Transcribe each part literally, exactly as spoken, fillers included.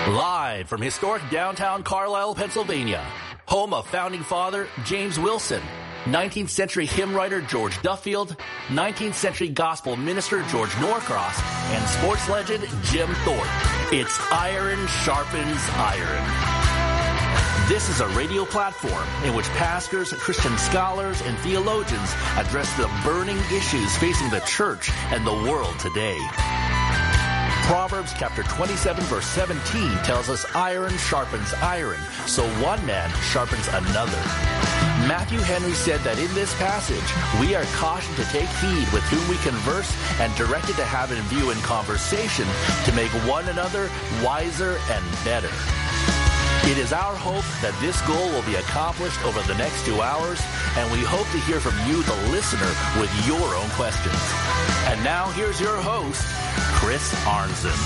Live from historic downtown Carlisle, Pennsylvania, home of founding father James Wilson, nineteenth century hymn writer George Duffield, nineteenth century gospel minister George Norcross, and sports legend Jim Thorpe. It's Iron Sharpens Iron. This is a radio platform in which pastors, Christian scholars, and theologians address the burning issues facing the church and the world today. Proverbs chapter twenty-seven verse seventeen tells us iron sharpens iron, so one man sharpens another. Matthew Henry said that in this passage, we are cautioned to take heed with whom we converse and directed to have in view in conversation to make one another wiser and better. It is our hope that this goal will be accomplished over the next two hours, and we hope to hear from you, the listener, with your own questions. And now here's your host, Chris Arnzen.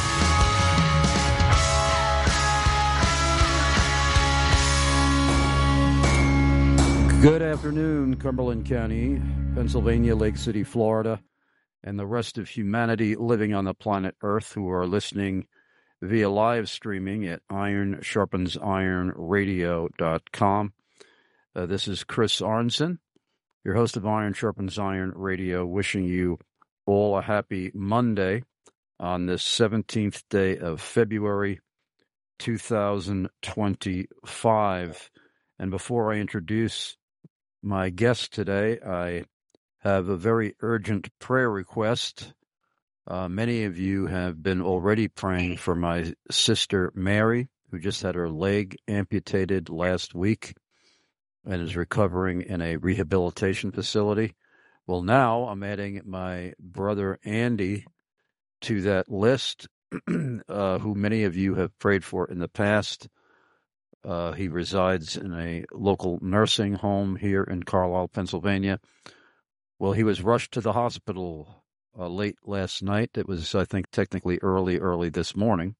Good afternoon, Cumberland County, Pennsylvania, Lake City, Florida, and the rest of humanity living on the planet Earth who are listening via live streaming at iron sharpens iron radio dot com. Uh, this is Chris Arnzen, your host of Iron Sharpens Iron Radio, wishing you all a happy Monday on this seventeenth day of February, two thousand twenty-five. And before I introduce my guest today, I have a very urgent prayer request. Uh, many of you have been already praying for my sister Mary, who just had her leg amputated last week and is recovering in a rehabilitation facility. Well, now I'm adding my brother Andy to that list, uh, who many of you have prayed for in the past. Uh, he resides in a local nursing home here in Carlisle, Pennsylvania. Well, he was rushed to the hospital uh, late last night. It was, I think, technically early, early this morning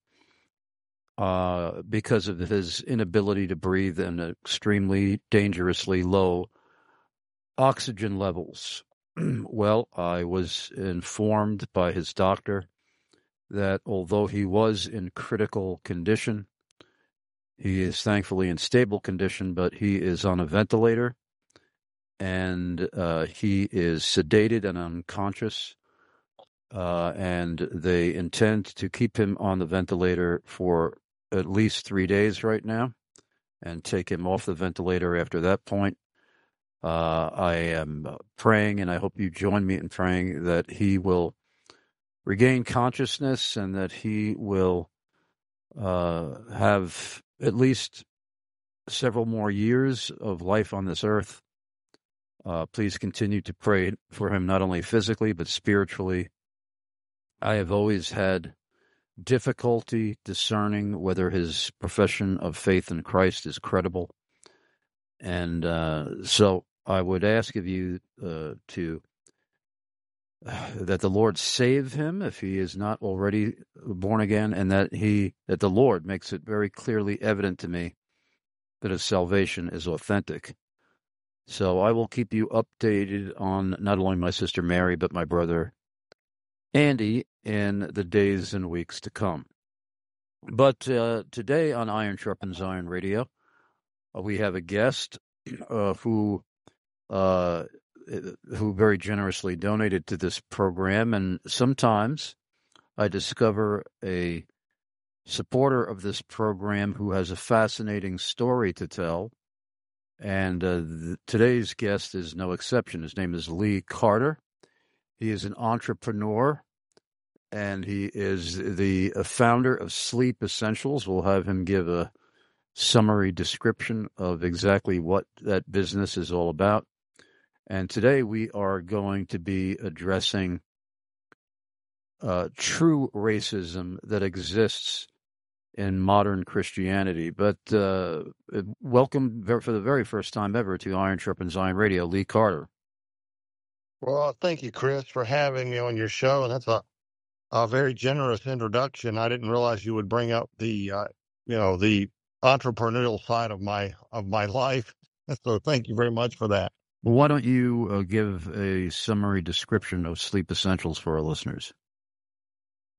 uh, because of his inability to breathe and extremely dangerously low oxygen levels. Well, I was informed by his doctor that although he was in critical condition, he is thankfully in stable condition, but he is on a ventilator, and uh, he is sedated and unconscious, uh, and they intend to keep him on the ventilator for at least three days right now and take him off the ventilator after that point. Uh, I am praying, and I hope you join me in praying, that he will regain consciousness and that he will uh, have at least several more years of life on this earth. Uh, please continue to pray for him, not only physically, but spiritually. I have always had difficulty discerning whether his profession of faith in Christ is credible. And uh, so I would ask of you uh, to uh, that the Lord save him if he is not already born again, and that he that the Lord makes it very clearly evident to me that his salvation is authentic. So I will keep you updated on not only my sister Mary, but my brother Andy in the days and weeks to come. But uh, today on Iron Sharpens Iron Radio, uh, we have a guest uh, who uh, who very generously donated to this program, and sometimes I discover a supporter of this program who has a fascinating story to tell, and uh, th- today's guest is no exception. His name is Lee Carter. He is an entrepreneur, and he is the founder of Sleep Essentials. We'll have him give a summary description of exactly what that business is all about. And today we are going to be addressing uh, true racism that exists in modern Christianity. But uh, welcome for the very first time ever to Iron Sharpens Iron Radio, Lee Carter. Well, thank you, Chris, for having me on your show. And that's a, a very generous introduction. I didn't realize you would bring up the, uh, you know, the entrepreneurial side of my of my life. So thank you very much for that. Well, why don't you uh, give a summary description of Sleep Essentials for our listeners?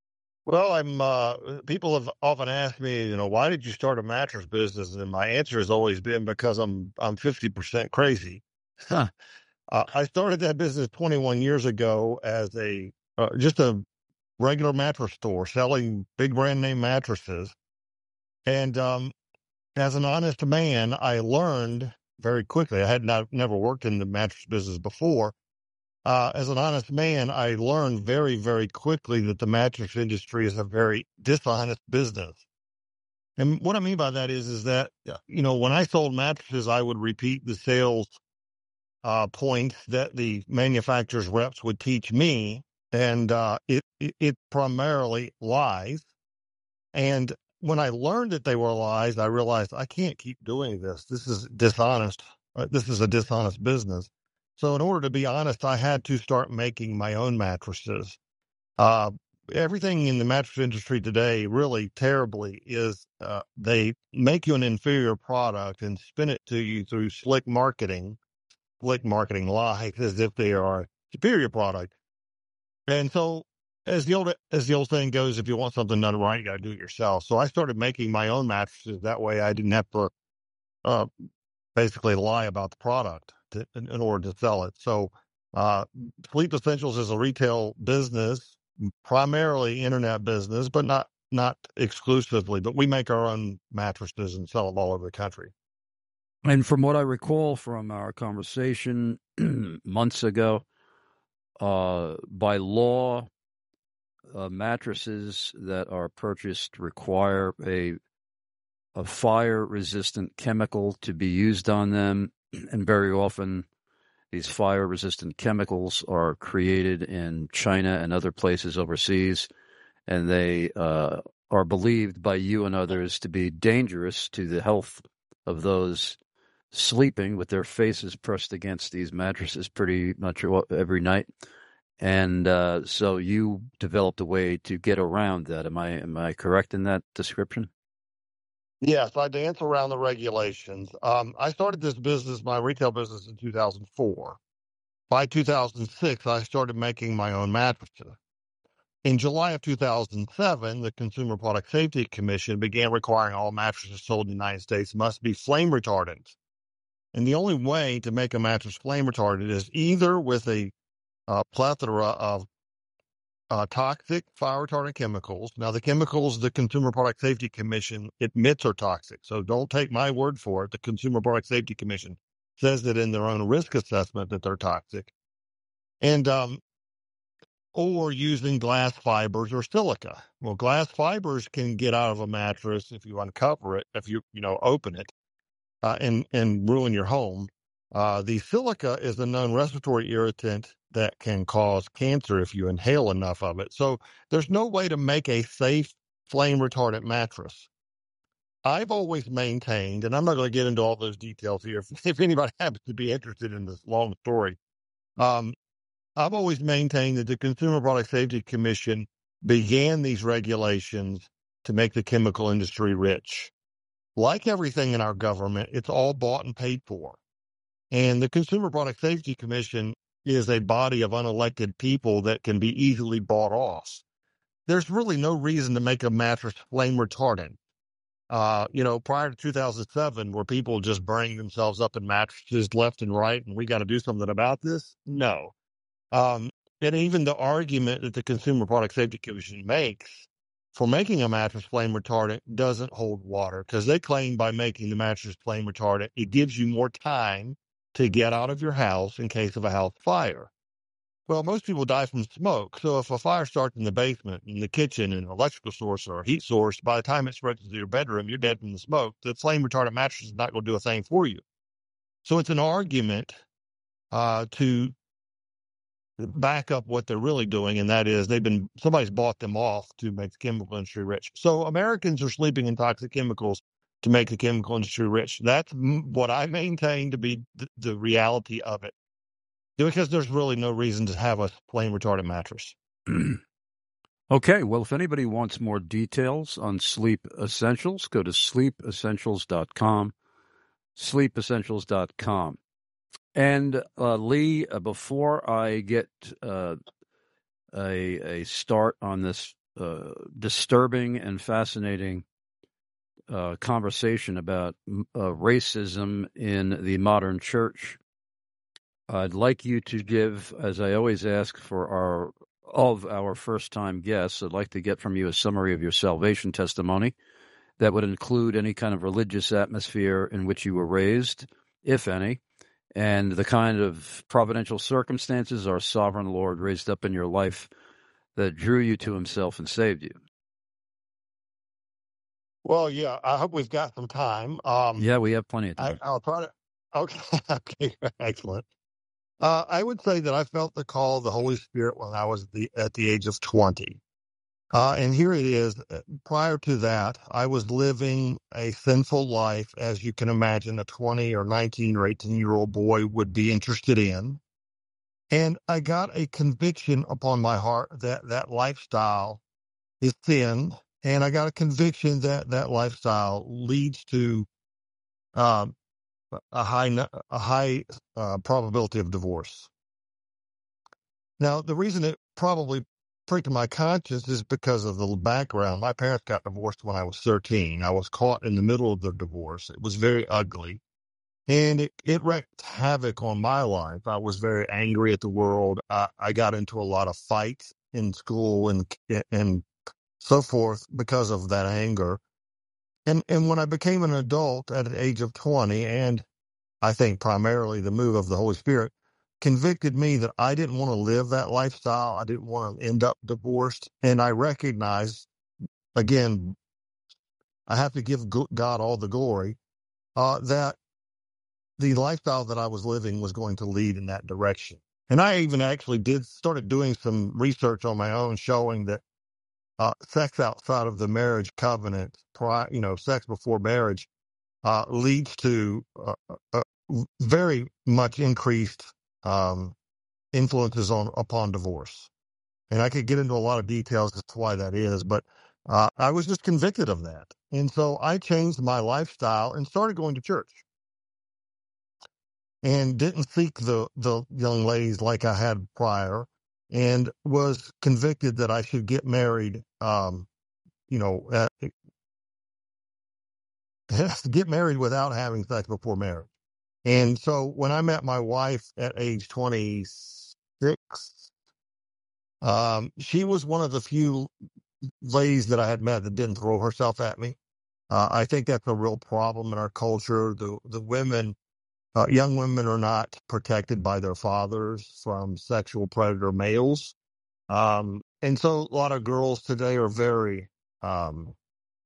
Well, I'm. Uh, people have often asked me, you know, why did you start a mattress business? And my answer has always been because I'm I'm fifty percent crazy. uh, I started that business twenty-one years ago as a uh, just a regular mattress store selling big brand name mattresses. And um, as an honest man, I learned very quickly. I had not never worked in the mattress business before. Uh, as an honest man, I learned very, very quickly that the mattress industry is a very dishonest business. And what I mean by that is, is that, uh, you know, when I sold mattresses, I would repeat the sales uh, points that the manufacturer's reps would teach me. And uh, it, it, it primarily lies. And when I learned that they were lies, I realized I can't keep doing this. This is dishonest. Uh, This is a dishonest business. So in order to be honest, I had to start making my own mattresses. Uh, Everything in the mattress industry today, really terribly, is uh, they make you an inferior product and spin it to you through slick marketing, slick marketing lies as if they are a superior product. And so, as the old as the old saying goes, if you want something done right, you got to do it yourself. So I started making my own mattresses. That way, I didn't have to uh, basically lie about the product to, in, in order to sell it. So, uh, Sleep Essentials is a retail business, primarily internet business, but not not exclusively. But we make our own mattresses and sell them all over the country. And from what I recall from our conversation months ago, uh, by law, uh, mattresses that are purchased require a a fire-resistant chemical to be used on them, and very often these fire-resistant chemicals are created in China and other places overseas, and they uh, are believed by you and others to be dangerous to the health of those sleeping with their faces pressed against these mattresses pretty much every night. And uh, so you developed a way to get around that. Am I am I correct in that description? Yes, I dance around the regulations. Um, I started this business, my retail business, in two thousand four. By two thousand six, I started making my own mattresses. In July of two thousand seven, the Consumer Product Safety Commission began requiring all mattresses sold in the United States must be flame retardant. And the only way to make a mattress flame retardant is either with a uh, plethora of uh, toxic fire retardant chemicals. Now, the chemicals the Consumer Product Safety Commission admits are toxic. So don't take my word for it. The Consumer Product Safety Commission says that in their own risk assessment that they're toxic. And um, or using glass fibers or silica. Well, glass fibers can get out of a mattress if you uncover it, if you you know open it, uh, and and ruin your home. Uh, the silica is a known respiratory irritant that can cause cancer if you inhale enough of it. So there's no way to make a safe flame retardant mattress. I've always maintained, and I'm not going to get into all those details here. If, if anybody happens to be interested in this long story, um, I've always maintained that the Consumer Product Safety Commission began these regulations to make the chemical industry rich. Like everything in our government, it's all bought and paid for. And the Consumer Product Safety Commission is a body of unelected people that can be easily bought off. There's really no reason to make a mattress flame retardant. Uh, you know, prior to two thousand seven, were people just burning themselves up in mattresses left and right, and we got to do something about this? No. Um, and even the argument that the Consumer Product Safety Commission makes for making a mattress flame retardant doesn't hold water, because they claim by making the mattress flame retardant, it gives you more time to get out of your house in case of a house fire. Well, most people die from smoke. So if a fire starts in the basement, in the kitchen, an electrical source or a heat source, by the time it spreads to your bedroom, you're dead from the smoke. The flame retardant mattress is not going to do a thing for you. So it's an argument uh, to back up what they're really doing, and that is they've been somebody's bought them off to make the chemical industry rich. So Americans are sleeping in toxic chemicals to make the chemical industry rich. That's what I maintain to be the, the reality of it, because there's really no reason to have a flame retardant mattress. Okay, well, if anybody wants more details on Sleep Essentials, go to sleep essentials dot com, sleep essentials dot com. And uh, Lee, uh, before I get uh, a, a start on this uh, disturbing and fascinating uh, conversation about uh, racism in the modern church. I'd like you to give, as I always ask for our of our first-time guests, I'd like to get from you a summary of your salvation testimony that would include any kind of religious atmosphere in which you were raised, if any, and the kind of providential circumstances our sovereign Lord raised up in your life that drew you to himself and saved you. Well, yeah, I hope we've got some time. Um, Yeah, we have plenty of time. I, I'll try to. Okay, okay, excellent. Uh, I would say that I felt the call of the Holy Spirit when I was the, at the age of twenty. Uh, and here it is. Prior to that, I was living a sinful life, as you can imagine a twenty or nineteen or eighteen year old boy would be interested in. And I got a conviction upon my heart that that lifestyle is sin. And I got a conviction that that lifestyle leads to um, a high, nu- a high uh, probability of divorce. Now, the reason it probably pricked my conscience is because of the background. My parents got divorced when I was thirteen. I was caught in the middle of the divorce. It was very ugly, and it, it wreaked havoc on my life. I was very angry at the world. I, I got into a lot of fights in school and and so forth because of that anger. And and when I became an adult at the age of twenty, and I think primarily the move of the Holy Spirit convicted me that I didn't want to live that lifestyle. I didn't want to end up divorced. And I recognized, again, I have to give God all the glory, uh, that the lifestyle that I was living was going to lead in that direction. And I even actually did started doing some research on my own, showing that uh, sex outside of the marriage covenant, prior, you know, sex before marriage, uh, leads to uh, uh, very much increased um, influences on upon divorce. And I could get into a lot of details as to why that is, but uh, I was just convicted of that. And so I changed my lifestyle and started going to church and didn't seek the, the young ladies like I had prior, and was convicted that I should get married, um, you know, uh, get married without having sex before marriage. And so when I met my wife at age twenty-six, um, she was one of the few ladies that I had met that didn't throw herself at me. Uh, I think that's a real problem in our culture. The the women, uh, young women, are not protected by their fathers from sexual predator males, um, and so a lot of girls today are very um,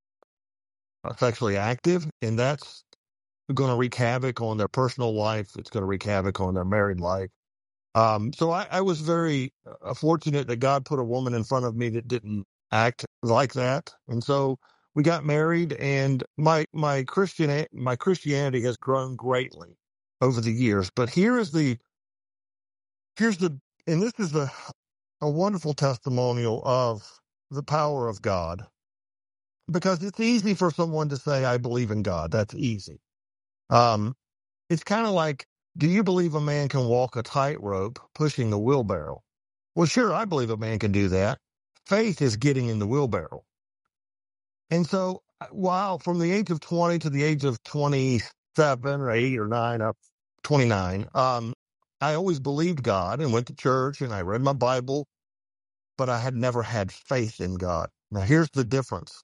sexually active, and that's going to wreak havoc on their personal life. It's going to wreak havoc on their married life. Um, so I, I was very uh, fortunate that God put a woman in front of me that didn't act like that. And so we got married, and my, my Christian, my Christianity has grown greatly over the years. But here is the, here's the, and this is a, a wonderful testimonial of the power of God, because it's easy for someone to say, I believe in God. That's easy. Um, it's kind of like, do you believe a man can walk a tightrope pushing a wheelbarrow? Well, sure, I believe a man can do that. Faith is getting in the wheelbarrow. And so, while from the age of twenty to the age of twenty-seven or eight or nine, up twenty-nine, um, I always believed God and went to church and I read my Bible, but I had never had faith in God. Now, here's the difference.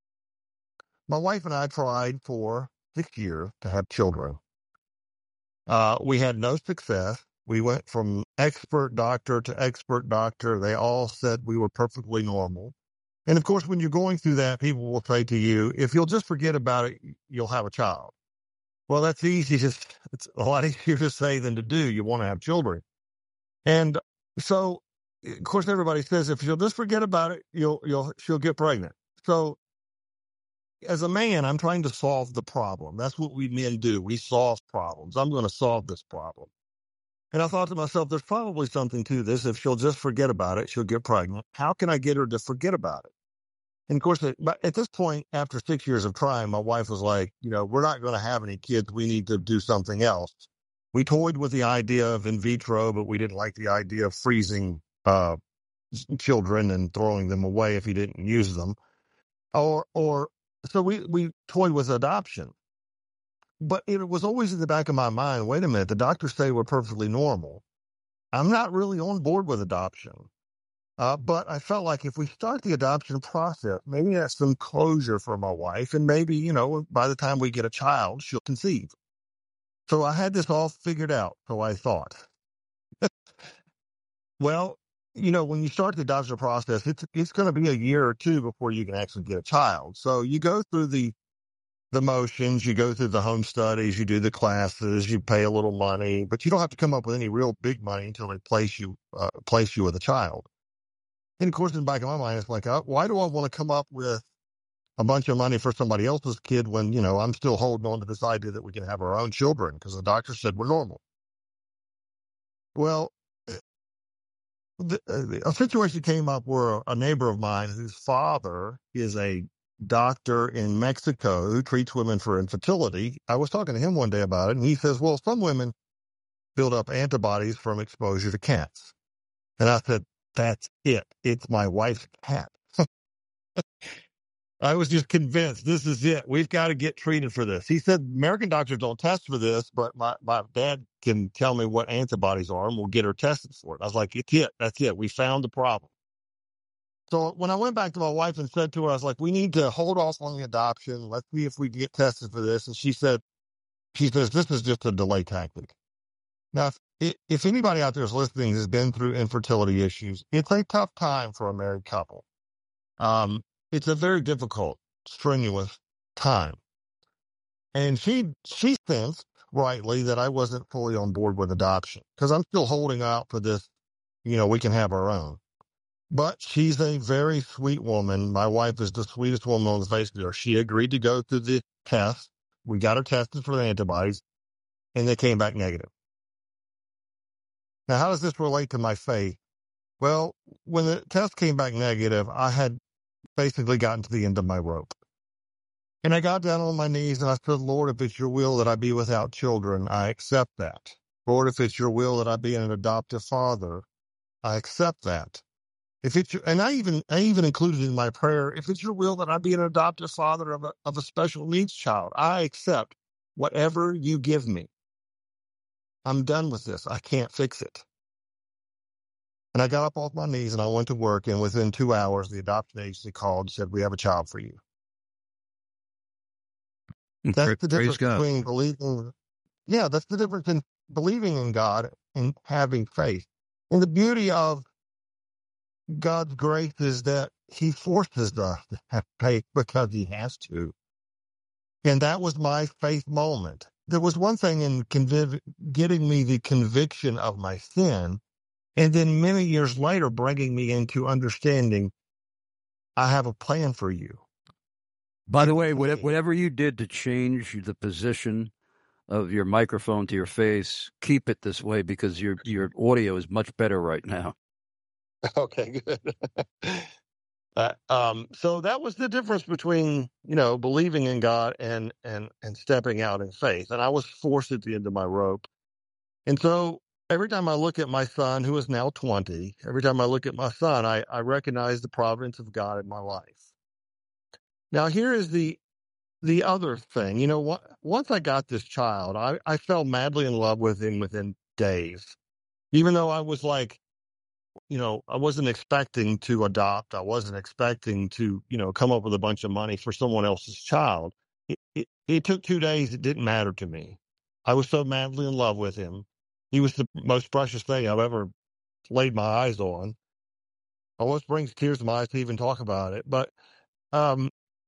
My wife and I tried for six years to have children. Uh, we had no success. We went from expert doctor to expert doctor. They all said we were perfectly normal. And of course, when you're going through that, people will say to you, if you'll just forget about it, you'll have a child. Well, that's easy. Just, it's a lot easier to say than to do. You want to have children. And so, of course, everybody says, if you'll just forget about it, you'll, you'll, she'll get pregnant. So as a man, I'm trying to solve the problem. That's what we men do. We solve problems. I'm going to solve this problem. And I thought to myself, there's probably something to this. If she'll just forget about it, she'll get pregnant. How can I get her to forget about it? And of course, at this point, after six years of trying, my wife was like, you know, we're not going to have any kids. We need to do something else. We toyed with the idea of in vitro, but we didn't like the idea of freezing uh, children and throwing them away if he didn't use them. Or, or so we, we toyed with adoption. But it was always in the back of my mind, wait a minute, the doctors say we're perfectly normal. I'm not really on board with adoption. Uh, but I felt like if we start the adoption process, maybe that's some closure for my wife. And maybe, you know, by the time we get a child, she'll conceive. So I had this all figured out, so I thought. Well, you know, when you start the adoption process, it's it's going to be a year or two before you can actually get a child. So you go through the the motions, you go through the home studies, you do the classes, you pay a little money, but you don't have to come up with any real big money until they place you uh, place you with a child. And of course, in the back of my mind, it's like, uh, why do I want to come up with a bunch of money for somebody else's kid when, you know, I'm still holding on to this idea that we can have our own children because the doctor said we're normal. Well, the, uh, a situation came up where a neighbor of mine whose father is a doctor in Mexico who treats women for infertility. I was talking to him one day about it, and he says, well, some women build up antibodies from exposure to cats. And I said, that's it. It's my wife's cat. I was just convinced this is it. We've got to get treated for this. He said American doctors don't test for this, but my, my dad can tell me what antibodies are and we'll get her tested for it. I was like, it's it. That's it. We found the problem. So when I went back to my wife and said to her, I was like, we need to hold off on the adoption. Let's see if we can get tested for this. And she said, she says, this is just a delay tactic. Now, if, if anybody out there is listening has been through infertility issues, it's a tough time for a married couple. Um, it's a very difficult, strenuous time. And she, she sensed rightly that I wasn't fully on board with adoption because I'm still holding out for this, you know, we can have our own. But she's a very sweet woman. My wife is the sweetest woman on the face of the earth. She agreed to go through the test. We got her tested for the antibodies and they came back negative. Now, how does this relate to my faith? Well, when the test came back negative, I had basically gotten to the end of my rope. And I got down on my knees and I said, Lord, if it's your will that I be without children, I accept that. Lord, if it's your will that I be an adoptive father, I accept that. If it's your, and I even I even included in my prayer, if it's your will that I be an adoptive father of a of a special needs child, I accept whatever you give me. I'm done with this. I can't fix it. And I got up off my knees and I went to work, and within two hours, the adoption agency called and said, we have a child for you. That's the difference between believing. Yeah, that's the difference in believing in God and having faith. And the beauty of God's grace is that he forces us to have faith because he has to. And that was my faith moment. There was one thing in conviv- getting me the conviction of my sin, and then many years later bringing me into understanding I have a plan for you. By the way, whatever you did to change the position of your microphone to your face, keep it this way because your your audio is much better right now. Okay, good. uh, um, so that was the difference between, you know, believing in God and, and, and stepping out in faith. And I was forced at the end of my rope. And so every time I look at my son, who is now twenty, every time I look at my son, I, I recognize the providence of God in my life. Now, here is the the other thing. You know, what, once I got this child, I, I fell madly in love with him within days. Even though I was like, you know, I wasn't expecting to adopt. I wasn't expecting to, you know, come up with a bunch of money for someone else's child. It, it, it took two days. It didn't matter to me. I was so madly in love with him. He was the most precious thing I've ever laid my eyes on. Almost brings tears to my eyes to even talk about it. But, um,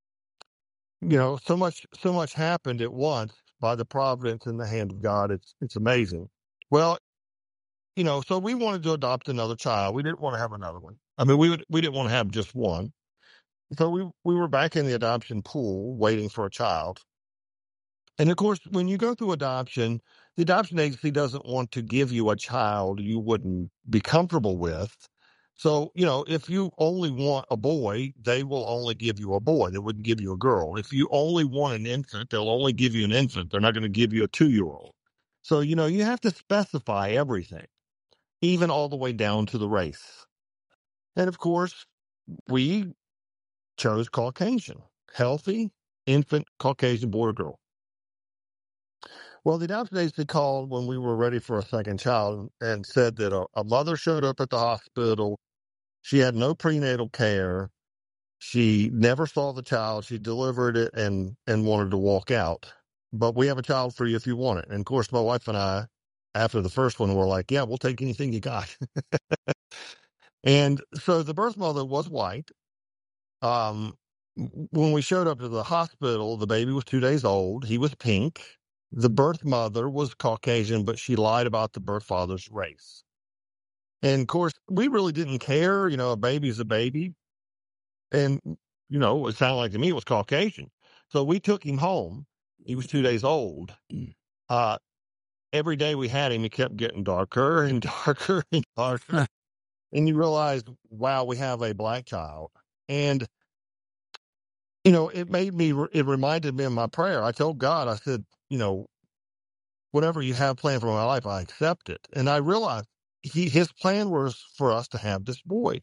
you know, so much, so much happened at once by the providence in the hand of God. It's, it's amazing. Well, you know, so we wanted to adopt another child. We didn't want to have another one. I mean, we would, we didn't want to have just one. So we, we were back in the adoption pool waiting for a child. And of course, when you go through adoption, the adoption agency doesn't want to give you a child you wouldn't be comfortable with. So, you know, if you only want a boy, they will only give you a boy. They wouldn't give you a girl. If you only want an infant, they'll only give you an infant. They're not going to give you a two-year-old. So, you know, you have to specify everything, even all the way down to the race. And of course, we chose Caucasian, healthy infant Caucasian boy or girl. Well, the adoption agency called when we were ready for a second child and said that a, a mother showed up at the hospital. She had no prenatal care. She never saw the child. She delivered it and, and wanted to walk out. But we have a child for you if you want it. And of course, my wife and I, after the first one, were like, yeah, we'll take anything you got. And so the birth mother was white. Um, when we showed up to the hospital, the baby was two days old. He was pink. The birth mother was Caucasian, but she lied about the birth father's race. And of course, we really didn't care. You know, a baby's a baby. And, you know, it sounded like to me it was Caucasian. So we took him home. He was two days old. Uh, every day we had him, he kept getting darker and darker and darker. And you realize, wow, we have a black child. And, you know, it made me, it reminded me of my prayer. I told God, I said, you know, whatever you have planned for my life, I accept it. And I realized he, his plan was for us to have this boy.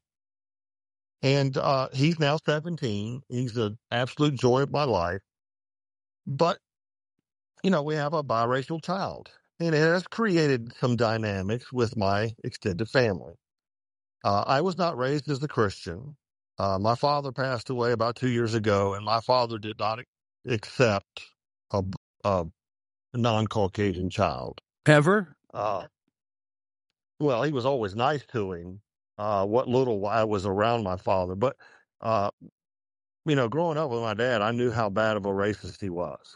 And uh, he's now seventeen. He's an absolute joy of my life. But, you know, we have a biracial child. And it has created some dynamics with my extended family. Uh, I was not raised as a Christian. Uh, my father passed away about two years ago, and my father did not accept a, a non-Caucasian child. Ever? Uh, well, he was always nice to him, uh, what little I was around my father. But, uh, you know, growing up with my dad, I knew how bad of a racist he was.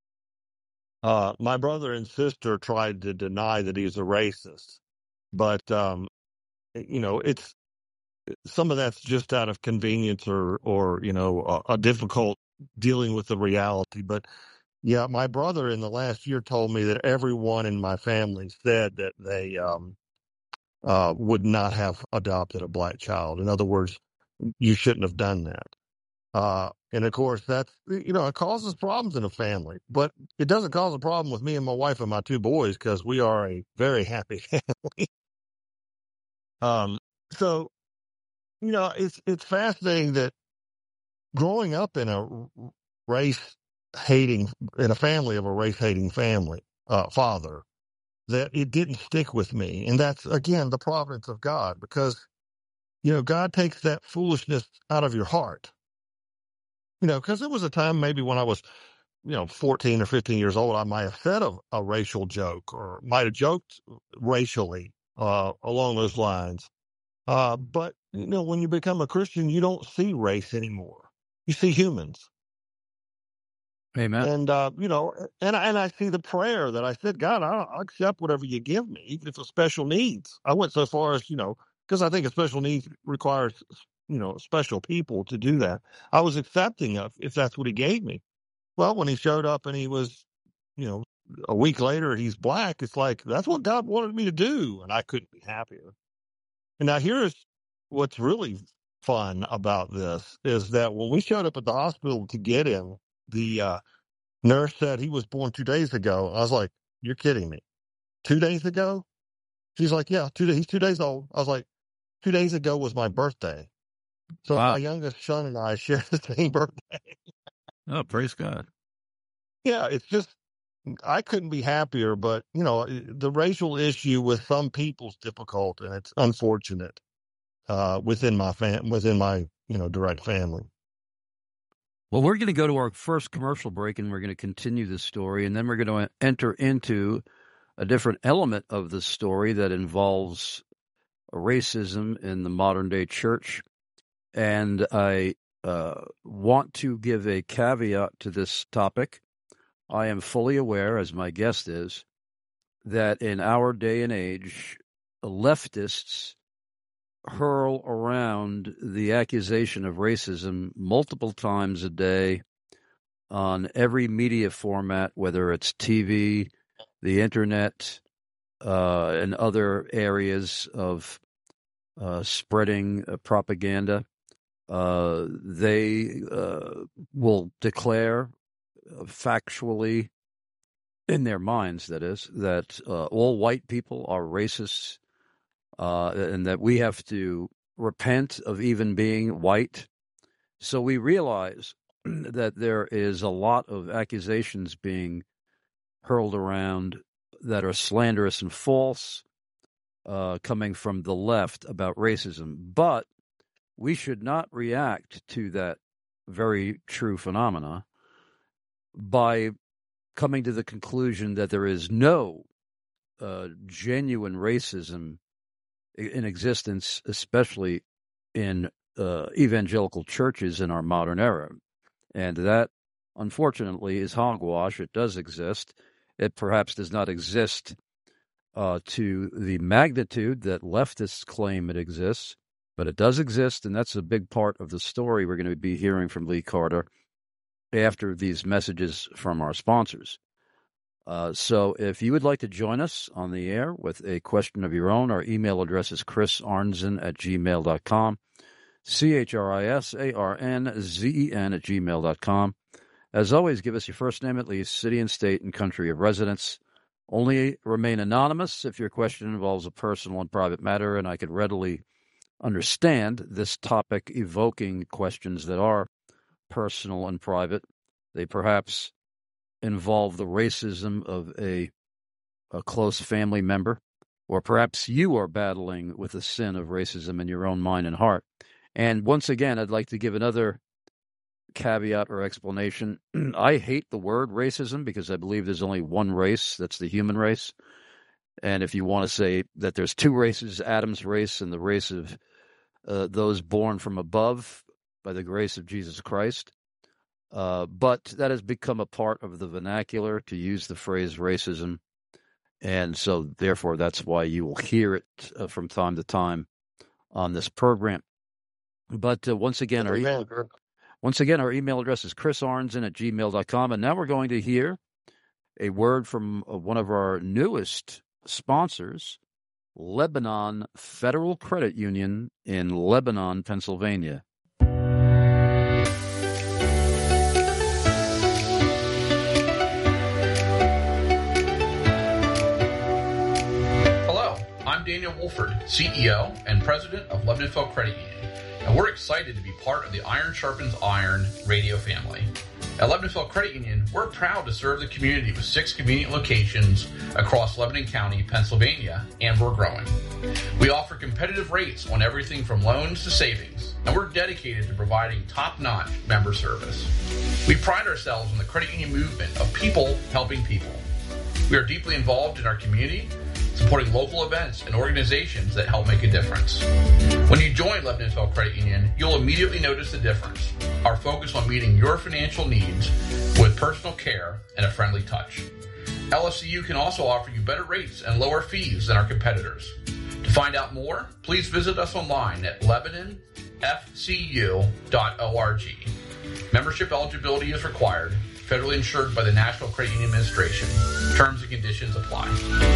Uh, my brother and sister tried to deny that he's a racist. But, um, you know, it's, some of that's just out of convenience or, or you know, a, a difficult dealing with the reality. But yeah, my brother in the last year told me that everyone in my family said that they um, uh, would not have adopted a black child. In other words, you shouldn't have done that. Uh, and of course, that's, you know, it causes problems in a family, but it doesn't cause a problem with me and my wife and my two boys because we are a very happy family. um, so, you know, it's it's fascinating that growing up in a race hating, in a family of a race hating family, uh, father, that it didn't stick with me. And that's, again, the providence of God, because, you know, God takes that foolishness out of your heart. You know, because there was a time maybe when I was, you know, fourteen or fifteen years old, I might have said a, a racial joke or might have joked racially uh, along those lines. Uh, but, you know, when you become a Christian, you don't see race anymore. You see humans. Amen. And, uh, you know, and, I- and I see the prayer that I said, God, I'll, I'll accept whatever you give me, even if it's special needs. I went so far as, you know, because I think a special needs requires, you know, special people to do that. I was accepting of if that's what he gave me. Well, when he showed up and he was, you know, a week later, he's black. It's like, that's what God wanted me to do. And I couldn't be happier. And now here's what's really fun about this is that when we showed up at the hospital to get him, the uh, nurse said he was born two days ago. I was like, you're kidding me. Two days ago? She's like, yeah, two days. He's two days old. I was like, two days ago was my birthday. So Wow. my youngest son and I share the same birthday. Oh, praise God. Yeah, it's just, I couldn't be happier, but, you know, the racial issue with some people's difficult, and it's unfortunate uh, within my fam- within my, you know, direct family. Well, we're going to go to our first commercial break, and we're going to continue the story, and then we're going to enter into a different element of the story that involves racism in the modern-day church. And I uh, want to give a caveat to this topic. I am fully aware, as my guest is, that in our day and age, leftists hurl around the accusation of racism multiple times a day on every media format, whether it's T V, the internet, uh, and other areas of uh, spreading uh, propaganda. Uh, they uh, will declare uh, factually, in their minds, that is, that uh, all white people are racists, uh, and that we have to repent of even being white. So we realize that there is a lot of accusations being hurled around that are slanderous and false, uh, coming from the left about racism. But we should not react to that very true phenomena by coming to the conclusion that there is no uh, genuine racism in existence, especially in uh, evangelical churches in our modern era. And that, unfortunately, is hogwash. It does exist. It perhaps does not exist uh, to the magnitude that leftists claim it exists, but it does exist, and that's a big part of the story we're going to be hearing from Lee Carter after these messages from our sponsors. Uh, so if you would like to join us on the air with a question of your own, our email address is chris arnzen at gmail dot com, C H R I S A R N Z E N at gmail dot com. As always, give us your first name at least, city and state and country of residence. Only remain anonymous if your question involves a personal and private matter, and I could readily understand this topic evoking questions that are personal and private. They perhaps involve the racism of a, a close family member, or perhaps you are battling with the sin of racism in your own mind and heart. And once again, I'd like to give another caveat or explanation. I hate the word racism because I believe there's only one race, that's the human race. And if you want to say that there's two races, Adam's race and the race of uh, those born from above by the grace of Jesus Christ. Uh, but that has become a part of the vernacular to use the phrase racism. And so, therefore, that's why you will hear it uh, from time to time on this program. But uh, once again, our e- once again, our email address is chris arnzen at gmail dot com. And now we're going to hear a word from uh, one of our newest sponsors, Lebanon Federal Credit Union in Lebanon, Pennsylvania. Hello, I'm Daniel Wolford, C E O and President of Lebanon Federal Credit Union, and we're excited to be part of the Iron Sharpens Iron radio family. At Lebanon Federal Credit Union, we're proud to serve the community with six convenient locations across Lebanon County, Pennsylvania, and we're growing. We offer competitive rates on everything from loans to savings, and we're dedicated to providing top-notch member service. We pride ourselves on the credit union movement of people helping people. We are deeply involved in our community, supporting local events and organizations that help make a difference. When you join Lebanon Federal Credit Union, you'll immediately notice the difference. Our focus on meeting your financial needs with personal care and a friendly touch. L F C U can also offer you better rates and lower fees than our competitors. To find out more, please visit us online at lebanon f c u dot org. Membership eligibility is required, federally insured by the National Credit Union Administration. Terms and conditions apply.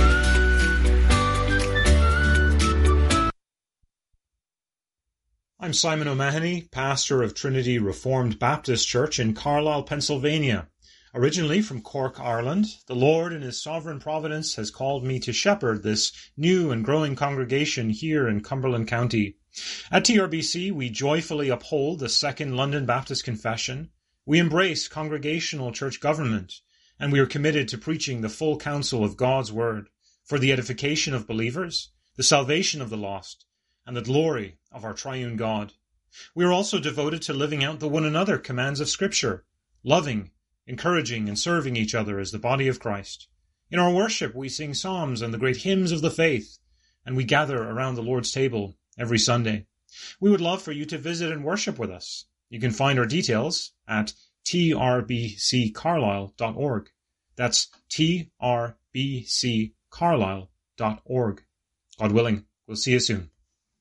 I'm Simon O'Mahony, pastor of Trinity Reformed Baptist Church in Carlisle, Pennsylvania. Originally from Cork, Ireland, the Lord in His sovereign providence has called me to shepherd this new and growing congregation here in Cumberland County. At T R B C, we joyfully uphold the Second London Baptist Confession. We embrace congregational church government, and we are committed to preaching the full counsel of God's Word for the edification of believers, the salvation of the lost, and the glory of our triune God. We are also devoted to living out the one another commands of Scripture, loving, encouraging, and serving each other as the body of Christ. In our worship, we sing psalms and the great hymns of the faith, and we gather around the Lord's table every Sunday. We would love for you to visit and worship with us. You can find our details at t r b c carlisle dot org. That's t r b c carlisle dot org. God willing, we'll see you soon.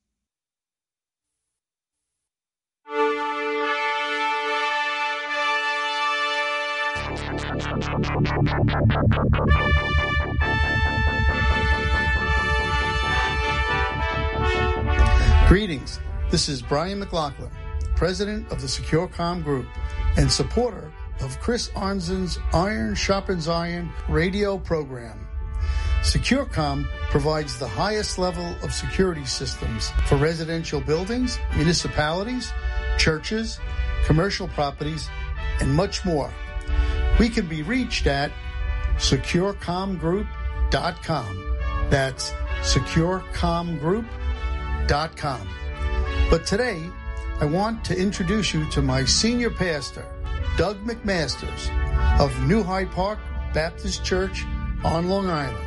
Greetings. This is Brian McLaughlin, president of the Secure Comm Group and supporter of Chris Arnzen's Iron Sharpens Iron radio program. SecureCom provides the highest level of security systems for residential buildings, municipalities, churches, commercial properties, and much more. We can be reached at secure com group dot com. That's secure com group dot com. But today, I want to introduce you to my senior pastor, Doug McMasters of New Hyde Park Baptist Church on Long Island.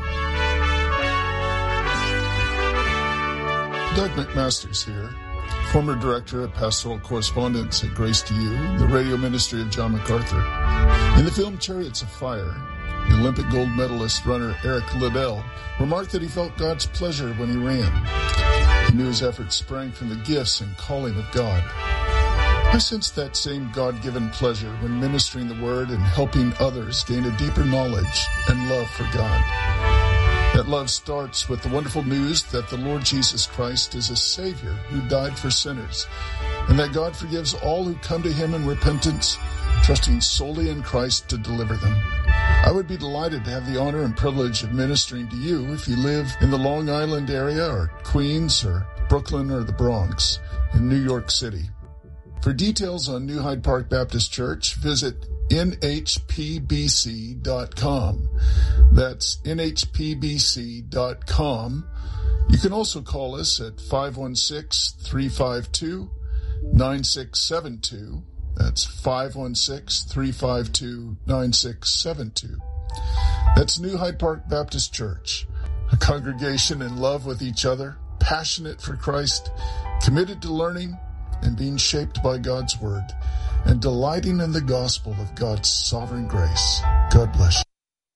Doug McMasters here, former director of pastoral correspondence at Grace to You, the radio ministry of John MacArthur. In the film Chariots of Fire, the Olympic gold medalist runner Eric Liddell remarked that he felt God's pleasure when he ran. He knew his efforts sprang from the gifts and calling of God. I sensed that same God-given pleasure when ministering the Word and helping others gain a deeper knowledge and love for God. That love starts with the wonderful news that the Lord Jesus Christ is a Savior who died for sinners, and that God forgives all who come to Him in repentance, trusting solely in Christ to deliver them. I would be delighted to have the honor and privilege of ministering to you if you live in the Long Island area or Queens or Brooklyn or the Bronx in New York City. For details on New Hyde Park Baptist Church, visit N H P B C dot com. That's N H P B C dot com. You can also call us at five one six, three five two, nine six seven two. That's five one six, three five two, nine six seven two. That's New Hyde Park Baptist Church, a congregation in love with each other, passionate for Christ, committed to learning and being shaped by God's Word, and delighting in the gospel of God's sovereign grace. God bless you.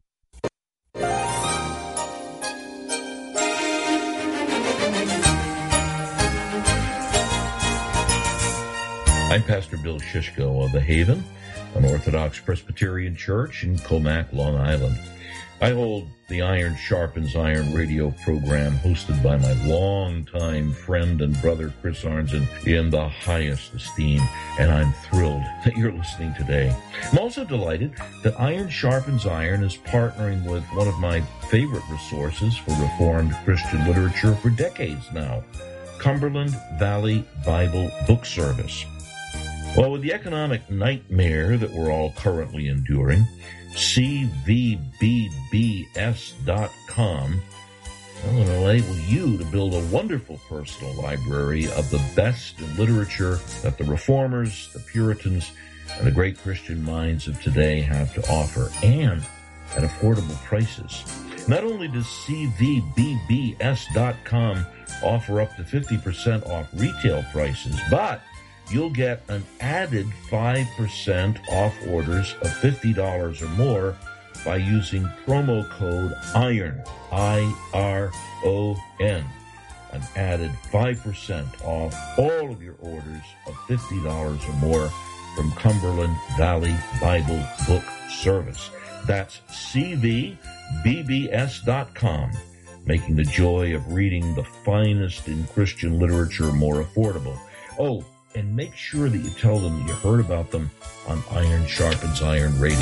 I'm Pastor Bill Shishko of The Haven, an Orthodox Presbyterian church in Comac, Long Island. I hold the Iron Sharpens Iron radio program hosted by my longtime friend and brother Chris Arnzen in the highest esteem, and I'm thrilled that you're listening today. I'm also delighted that Iron Sharpens Iron is partnering with one of my favorite resources for Reformed Christian literature for decades now, Cumberland Valley Bible Book Service. Well, with the economic nightmare that we're all currently enduring, C V B B S dot com will enable you to build a wonderful personal library of the best in literature that the Reformers, the Puritans, and the great Christian minds of today have to offer, and at affordable prices. Not only does C V B B S dot com offer up to fifty percent off retail prices, but you'll get an added five percent off orders of fifty dollars or more by using promo code IRON, I R O N. An added five percent off all of your orders of fifty dollars or more from Cumberland Valley Bible Book Service. That's C V B B S dot com, making the joy of reading the finest in Christian literature more affordable. Oh, and make sure that you tell them that you heard about them on Iron Sharpens Iron Radio.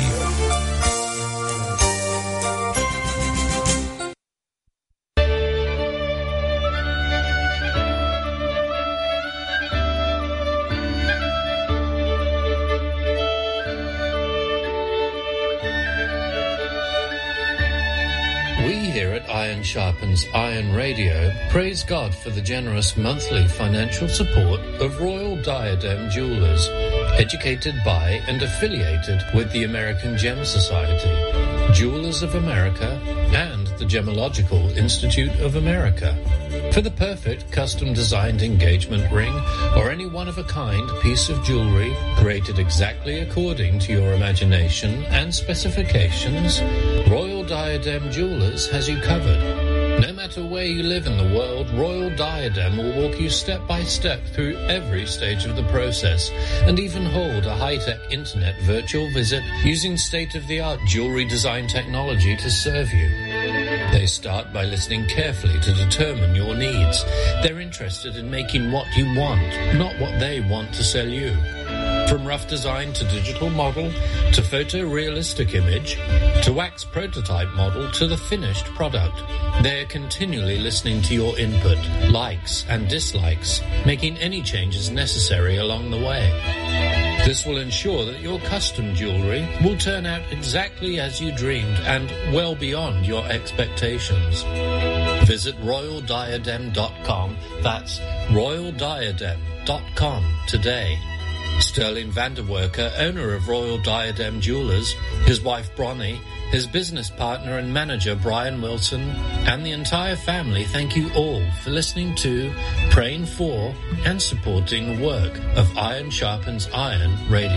Iron Sharpens Iron Radio praise God for the generous monthly financial support of Royal Diadem Jewelers, educated by and affiliated with the American Gem Society, Jewelers of America, and the Gemological Institute of America. For the perfect custom-designed engagement ring or any one-of-a-kind piece of jewelry created exactly according to your imagination and specifications, Royal Diadem Jewelers has you covered. No matter where you live in the world, Royal Diadem will walk you step by step through every stage of the process and even hold a high-tech internet virtual visit using state-of-the-art jewelry design technology to serve you. They start by listening carefully to determine your needs. They're interested in making what you want, not what they want to sell you. From rough design to digital model to photorealistic image to wax prototype model to the finished product, they're continually listening to your input, likes and dislikes, making any changes necessary along the way. This will ensure that your custom jewelry will turn out exactly as you dreamed and well beyond your expectations. Visit royal diadem dot com. That's royal diadem dot com today. Sterling Vanderwerker, owner of Royal Diadem Jewelers, his wife Bronnie, his business partner and manager Brian Wilson, and the entire family thank you all for listening to, praying for, and supporting the work of Iron Sharpens Iron Radio.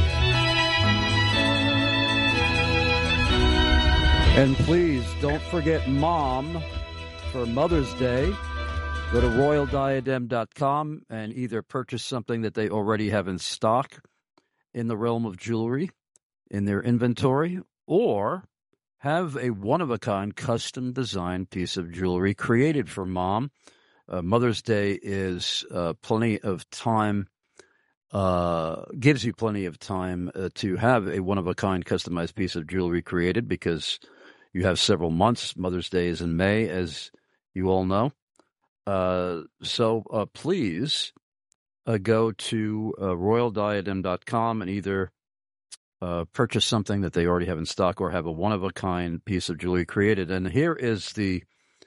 And please don't forget Mom for Mother's Day. Go to royal diadem dot com and either purchase something that they already have in stock in the realm of jewelry in their inventory, or have a one-of-a-kind custom designed piece of jewelry created for Mom. Uh, Mother's Day is uh, plenty of time, uh, gives you plenty of time uh, to have a one-of-a-kind customized piece of jewelry created, because you have several months. Mother's Day is in May, as you all know. Uh, so uh, please uh, go to uh, royal diadem dot com and either uh, purchase something that they already have in stock or have a one-of-a-kind piece of jewelry created. And here is the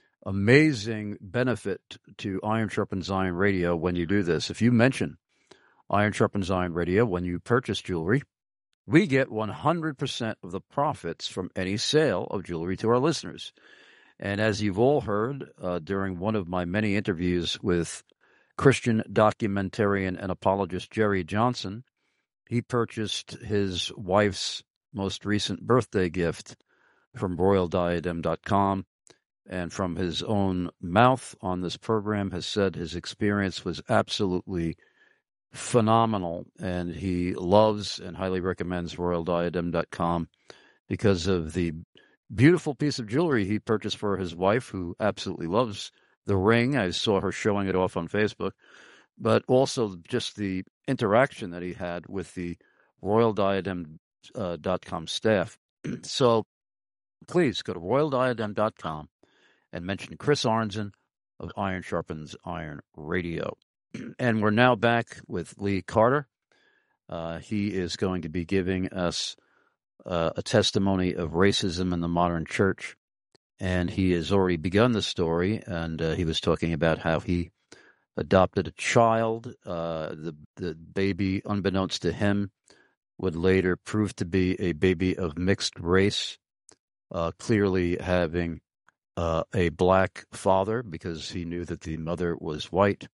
amazing benefit to Iron Sharpens Iron Radio when you do this. If you mention Iron Sharpens Iron Radio when you purchase jewelry, we get one hundred percent of the profits from any sale of jewelry to our listeners. And as you've all heard uh, during one of my many interviews with Christian documentarian and apologist Jerry Johnson, he purchased his wife's most recent birthday gift from royal diadem dot com, and from his own mouth on this program has said his experience was absolutely phenomenal, and he loves and highly recommends royal diadem dot com because of the beautiful piece of jewelry he purchased for his wife, who absolutely loves the ring. I saw her showing it off on Facebook, but also just the interaction that he had with the royal diadem dot com staff. So please go to royal diadem dot com and mention Chris Arnzen of Iron Sharpens Iron Radio. And we're now back with Lee Carter. Uh, he is going to be giving us Uh, a testimony of racism in the modern church, and he has already begun the story, and uh, he was talking about how he adopted a child. Uh, the, the baby, unbeknownst to him, would later prove to be a baby of mixed race, uh, clearly having uh, a black father because he knew that the mother was white,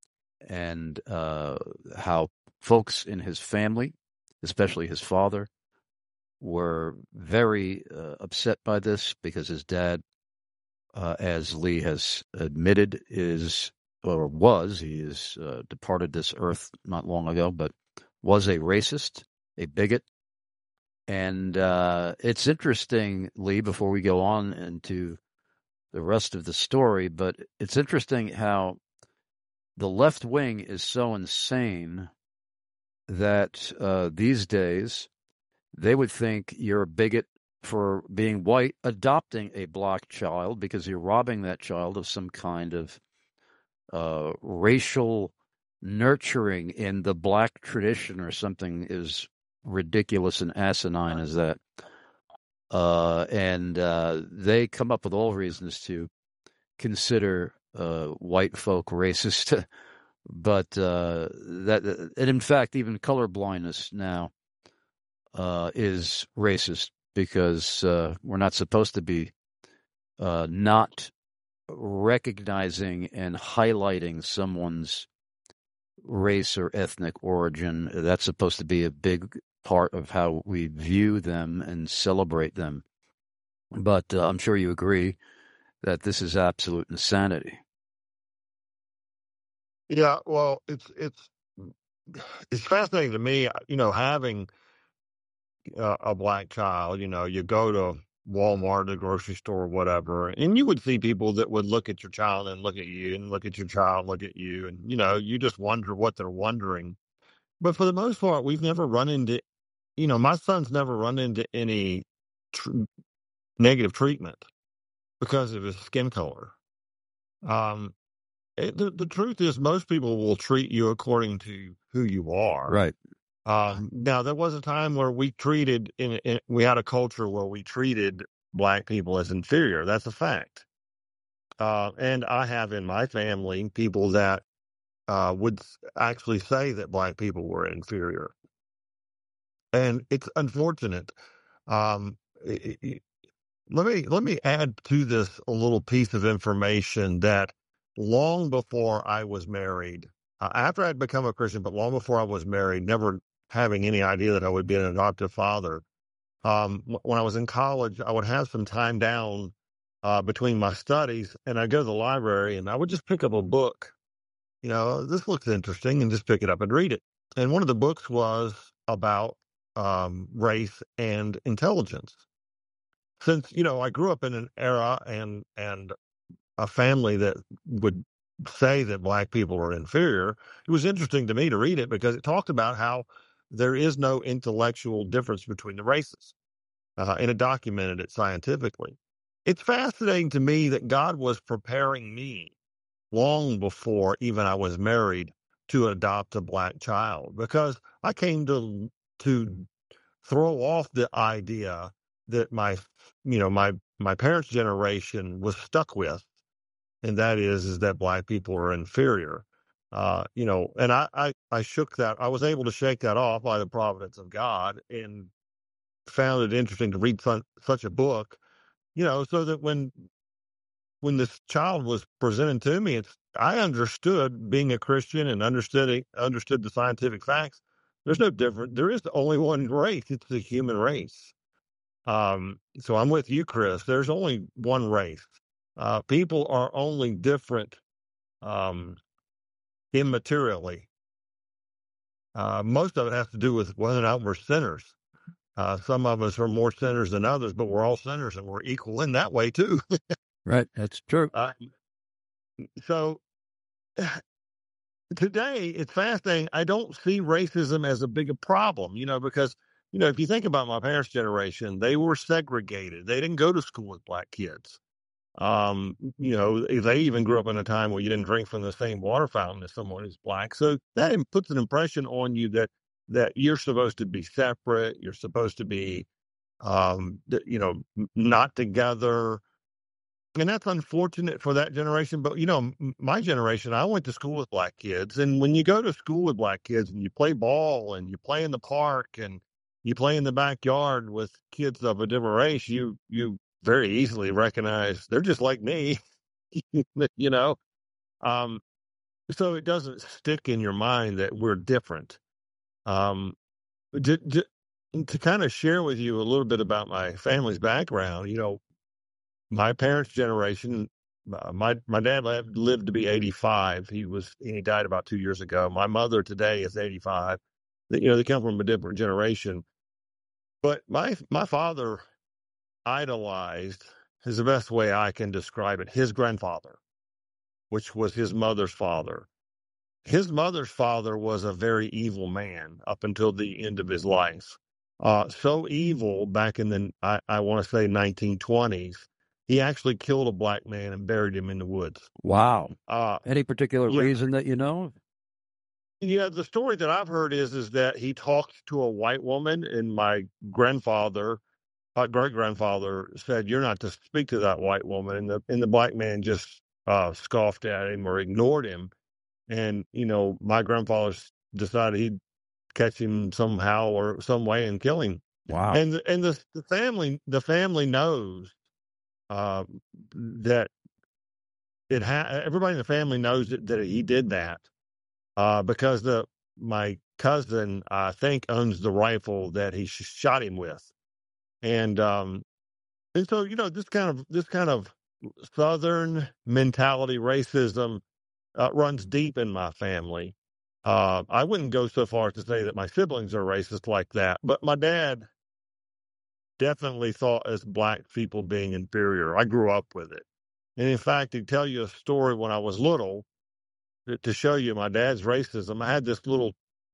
and uh, how folks in his family, especially his father, were very uh, upset by this because his dad, uh, as Lee has admitted, is or was, he is uh, departed this earth not long ago, but was a racist, a bigot. And uh, it's interesting, Lee, before we go on into the rest of the story, but it's interesting how the left wing is so insane that uh, these days they would think you're a bigot for being white, adopting a black child, because you're robbing that child of some kind of uh, racial nurturing in the black tradition or something as ridiculous and asinine as that. Uh, and uh, they come up with all reasons to consider uh, white folk racist. But uh, that, and in fact, even colorblindness now Uh, is racist, because uh, we're not supposed to be uh, not recognizing and highlighting someone's race or ethnic origin. That's supposed to be a big part of how we view them and celebrate them. But uh, I'm sure you agree that this is absolute insanity. Yeah, well, it's it's it's fascinating to me, you know, having Uh, a black child. You know, you go to Walmart, the grocery store, whatever, and you would see people that would look at your child and look at you and look at your child, look at you, and you know, you just wonder what they're wondering. but for the most part, we've never run into, you know, my son's never run into any tr- negative treatment because of his skin color. Um, it, the, the truth is, most people will treat you according to who you are. Right. Um, now, there was a time where we treated, in, in, we had a culture where we treated black people as inferior. That's a fact. Uh, and I have in my family people that uh, would actually say that black people were inferior. And it's unfortunate. Um, it, it, let me let me add to this a little piece of information that long before I was married, uh, after I'd become a Christian, but long before I was married, never having any idea that I would be an adoptive father. Um, when I was in college, I would have some time down uh, between my studies, and I'd go to the library, and I would just pick up a book. You know, this looks interesting, and just pick it up and read it. And one of the books was about um, race and intelligence. Since, you know, I grew up in an era and and a family that would say that black people are inferior, it was interesting to me to read it because it talked about how there is no intellectual difference between the races. Uh, and it documented it scientifically. It's fascinating to me that God was preparing me long before even I was married to adopt a black child, because I came to to throw off the idea that my you know my my parents' generation was stuck with, and that is is that black people are inferior. Uh, you know, and I, I I shook that. I was able to shake that off by the providence of God, and found it interesting to read such, such a book, you know, so that when when this child was presented to me, it's I understood being a Christian and understood it, understood the scientific facts. There's no different. There is only one race. It's the human race. Um, so I'm with you, Chris. There's only one race. Uh, people are only different um, immaterially. Uh, most of it has to do with whether or not we're sinners. Uh, some of us are more sinners than others, but we're all sinners and we're equal in that way too. Right. That's true. Uh, so today it's fascinating. I don't see racism as a big a problem, you know, because, you know, if you think about my parents' generation, they were segregated. They didn't go to school with black kids. Um, you know, they even grew up in a time where you didn't drink from the same water fountain as someone who's black. So that puts an impression on you that, that you're supposed to be separate. You're supposed to be, um, you know, not together. And that's unfortunate for that generation. But, you know, my generation, I went to school with black kids. And when you go to school with black kids and you play ball and you play in the park and you play in the backyard with kids of a different race, you, you very easily recognize they're just like me, you know? Um, so it doesn't stick in your mind that we're different. Um, to, to, to kind of share with you a little bit about my family's background, you know, my parents' generation, uh, my my dad lived, lived to be eighty-five. He was he died about two years ago. My mother today is eighty-five. You know, they come from a different generation. But my my father idolized, is the best way I can describe it, his grandfather, which was his mother's father. His mother's father was a very evil man up until the end of his life. Uh, so evil back in the, I, I want to say nineteen twenties, he actually killed a black man and buried him in the woods. Wow. Uh, Any particular yeah. reason that you know? Yeah, the story that I've heard is is that he talked to a white woman, and my grandfather, my great grandfather, said, "You're not to speak to that white woman," and the and the black man just uh, scoffed at him or ignored him. And you know, my grandfather decided he'd catch him somehow or some way and kill him. Wow. And the, and the the family the family knows uh, that it ha- everybody in the family knows that, that he did that. Uh, because the my cousin, I think, owns the rifle that he sh- shot him with, and um, and so you know this kind of this kind of Southern mentality, racism, uh, runs deep in my family. Uh, I wouldn't go so far as to say that my siblings are racist like that, but my dad definitely thought as black people being inferior. I grew up with it, and in fact, to tell you a story, when I was little, to show you my dad's racism, I had this little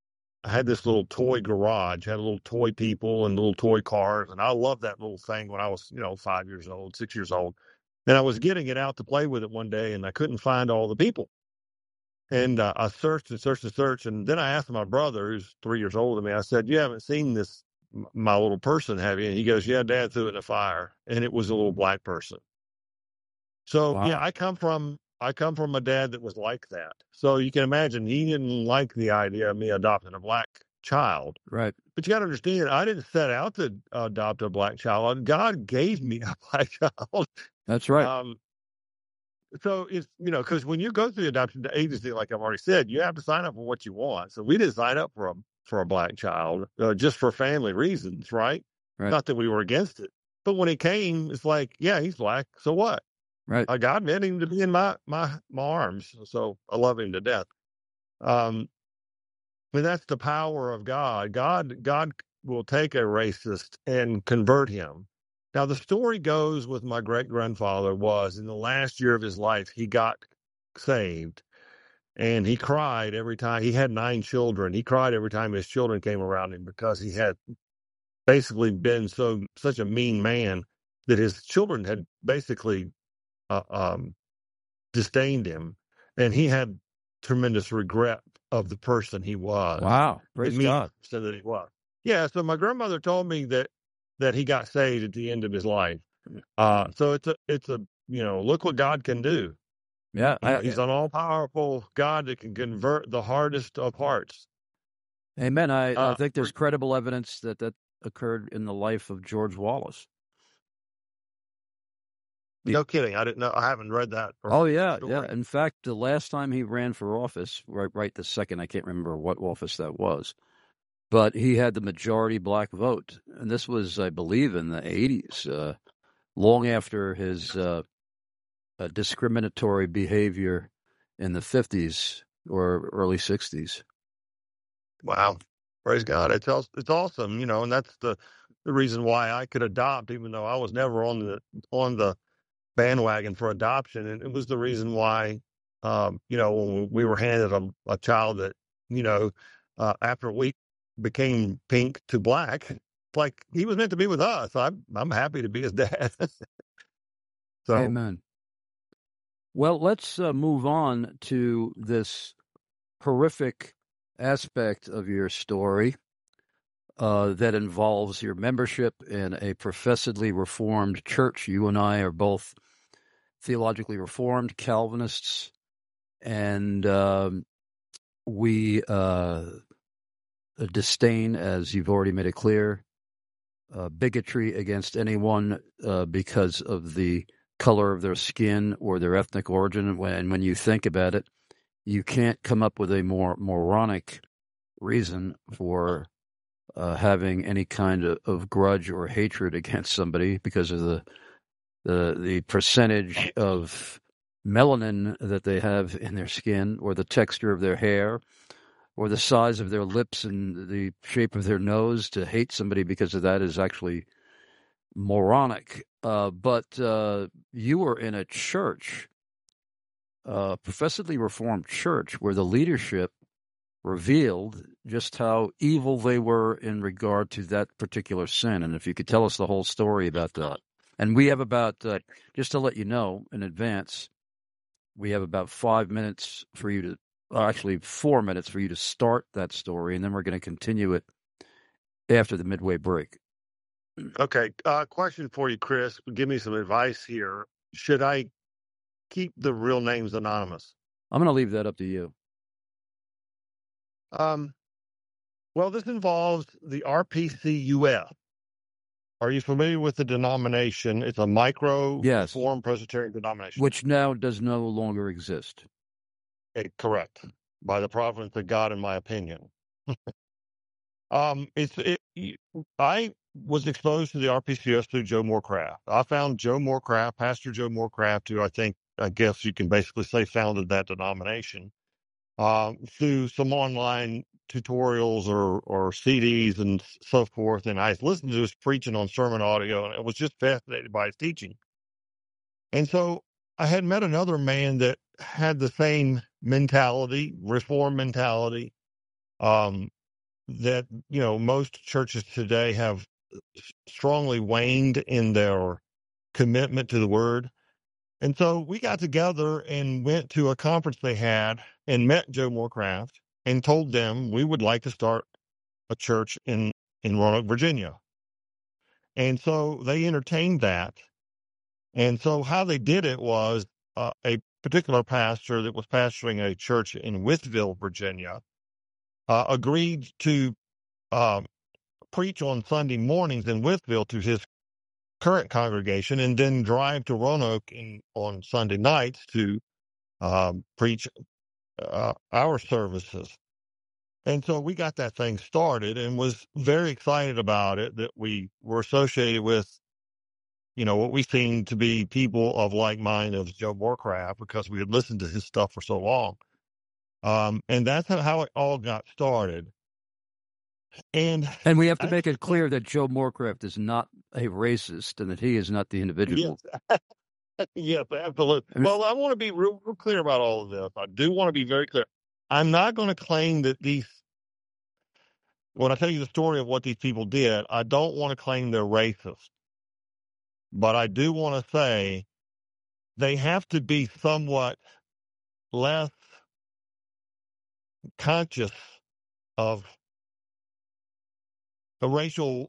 I had this little toy garage, had little toy people and little toy cars. And I loved that little thing when I was, you know, five years old, six years old. And I was getting it out to play with it one day, and I couldn't find all the people. And uh, I searched and searched and searched. And then I asked my brother, who's three years older than me, I said, you haven't seen this, my little person, have you? And he goes, yeah, Dad threw it in the fire. And it was a little black person. So, Wow. yeah, I come from, I come from a dad that was like that. So you can imagine he didn't like the idea of me adopting a black child. Right. But you got to understand, I didn't set out to adopt a black child. God gave me a black child. That's right. Um, so it's, you know, because when you go through the adoption agency, like I've already said, you have to sign up for what you want. So we didn't sign up for a, for a black child uh, just for family reasons, right? Right. Not that we were against it. But when it came, it's like, yeah, he's black. So what? Right. Uh, God meant him to be in my, my, my arms. So I love him to death. Um, and that's the power of God. God, God will take a racist and convert him. Now, the story goes with my great grandfather was in the last year of his life, he got saved, and he cried every time. He had nine children. He cried every time his children came around him because he had basically been so such a mean man that his children had basically uh, um, disdained him, and he had tremendous regret of the person he was. Wow. Praise God. So that he was. Yeah. So my grandmother told me that that he got saved at the end of his life. Uh, so it's a it's a you know look what God can do. Yeah. I, He's an all powerful God that can convert the hardest of hearts. Amen. I, Uh, I think there's credible evidence that that occurred in the life of George Wallace. No kidding. I didn't know. I haven't read that. Oh, yeah. story. Yeah. In fact, the last time he ran for office, right, right this second, I can't remember what office that was, but he had the majority black vote. And this was, I believe, in the eighties, uh, long after his uh, uh, discriminatory behavior in the fifties or early sixties. Wow. Praise God. It's al- it's awesome, you know, and that's the the reason why I could adopt, even though I was never on the on the bandwagon for adoption. And it was the reason why, um, you know, when we were handed a, a child that, you know, uh, after a week became pink to black, like he was meant to be with us. I'm I'm happy to be his dad. So Amen. Well, let's uh, move on to this horrific aspect of your story uh, that involves your membership in a professedly reformed church. You and I are both theologically reformed Calvinists, and um, we uh, disdain, as you've already made it clear, uh, bigotry against anyone uh, because of the color of their skin or their ethnic origin. And when you think about it, you can't come up with a more moronic reason for uh, having any kind of, of grudge or hatred against somebody because of the the the percentage of melanin that they have in their skin, or the texture of their hair, or the size of their lips and the shape of their nose. To hate somebody because of that is actually moronic. Uh, but uh, you were in a church, a professedly reformed church, where the leadership revealed just how evil they were in regard to that particular sin. And if you could tell us the whole story about that. And we have about, uh, just to let you know in advance, we have about five minutes for you to, uh, actually four minutes for you to start that story, and then we're going to continue it after the midway break. okay, uh, question for you, Chris. Give me some advice here. Should I keep the real names anonymous? I'm going to leave that up to you. Um, well, this involves the R P C U F. Are you familiar with the denomination? It's a micro Yes. Reform Presbyterian denomination. Which now does no longer exist. Eh, correct. By the providence of God, in my opinion. um, it's it, I was exposed to the R P C U S through Joe Morecraft. I found Joe Morecraft, Pastor Joe Morecraft, who I think, I guess you can basically say founded that denomination, uh, through some online tutorials or, or C Ds and so forth. And I listened to his preaching on sermon audio, and I was just fascinated by his teaching. And so I had met another man that had the same mentality, reform mentality. Um, that, you know, most churches today have strongly waned in their commitment to the word. And so we got together and went to a conference they had and met Joe Morecraft and told them we would like to start a church in, in Roanoke, Virginia. And so they entertained that. And so how they did it was uh, a particular pastor that was pastoring a church in Wytheville, Virginia, uh, agreed to uh, preach on Sunday mornings in Wytheville to his current congregation and then drive to Roanoke in, on Sunday nights to um, preach uh, our services. And so we got that thing started and was very excited about it, that we were associated with, you know, what we seemed to be people of like mind of Joe Morecraft because we had listened to his stuff for so long. Um, and that's how it all got started. And and we have to I, make it clear that Joe Morecraft is not a racist and that he is not the individual. Yes, yes, absolutely. Well, I want to be real, real clear about all of this. I do want to be very clear. I'm not going to claim that these, when I tell you the story of what these people did, I don't want to claim they're racist. But I do want to say they have to be somewhat less conscious of a racial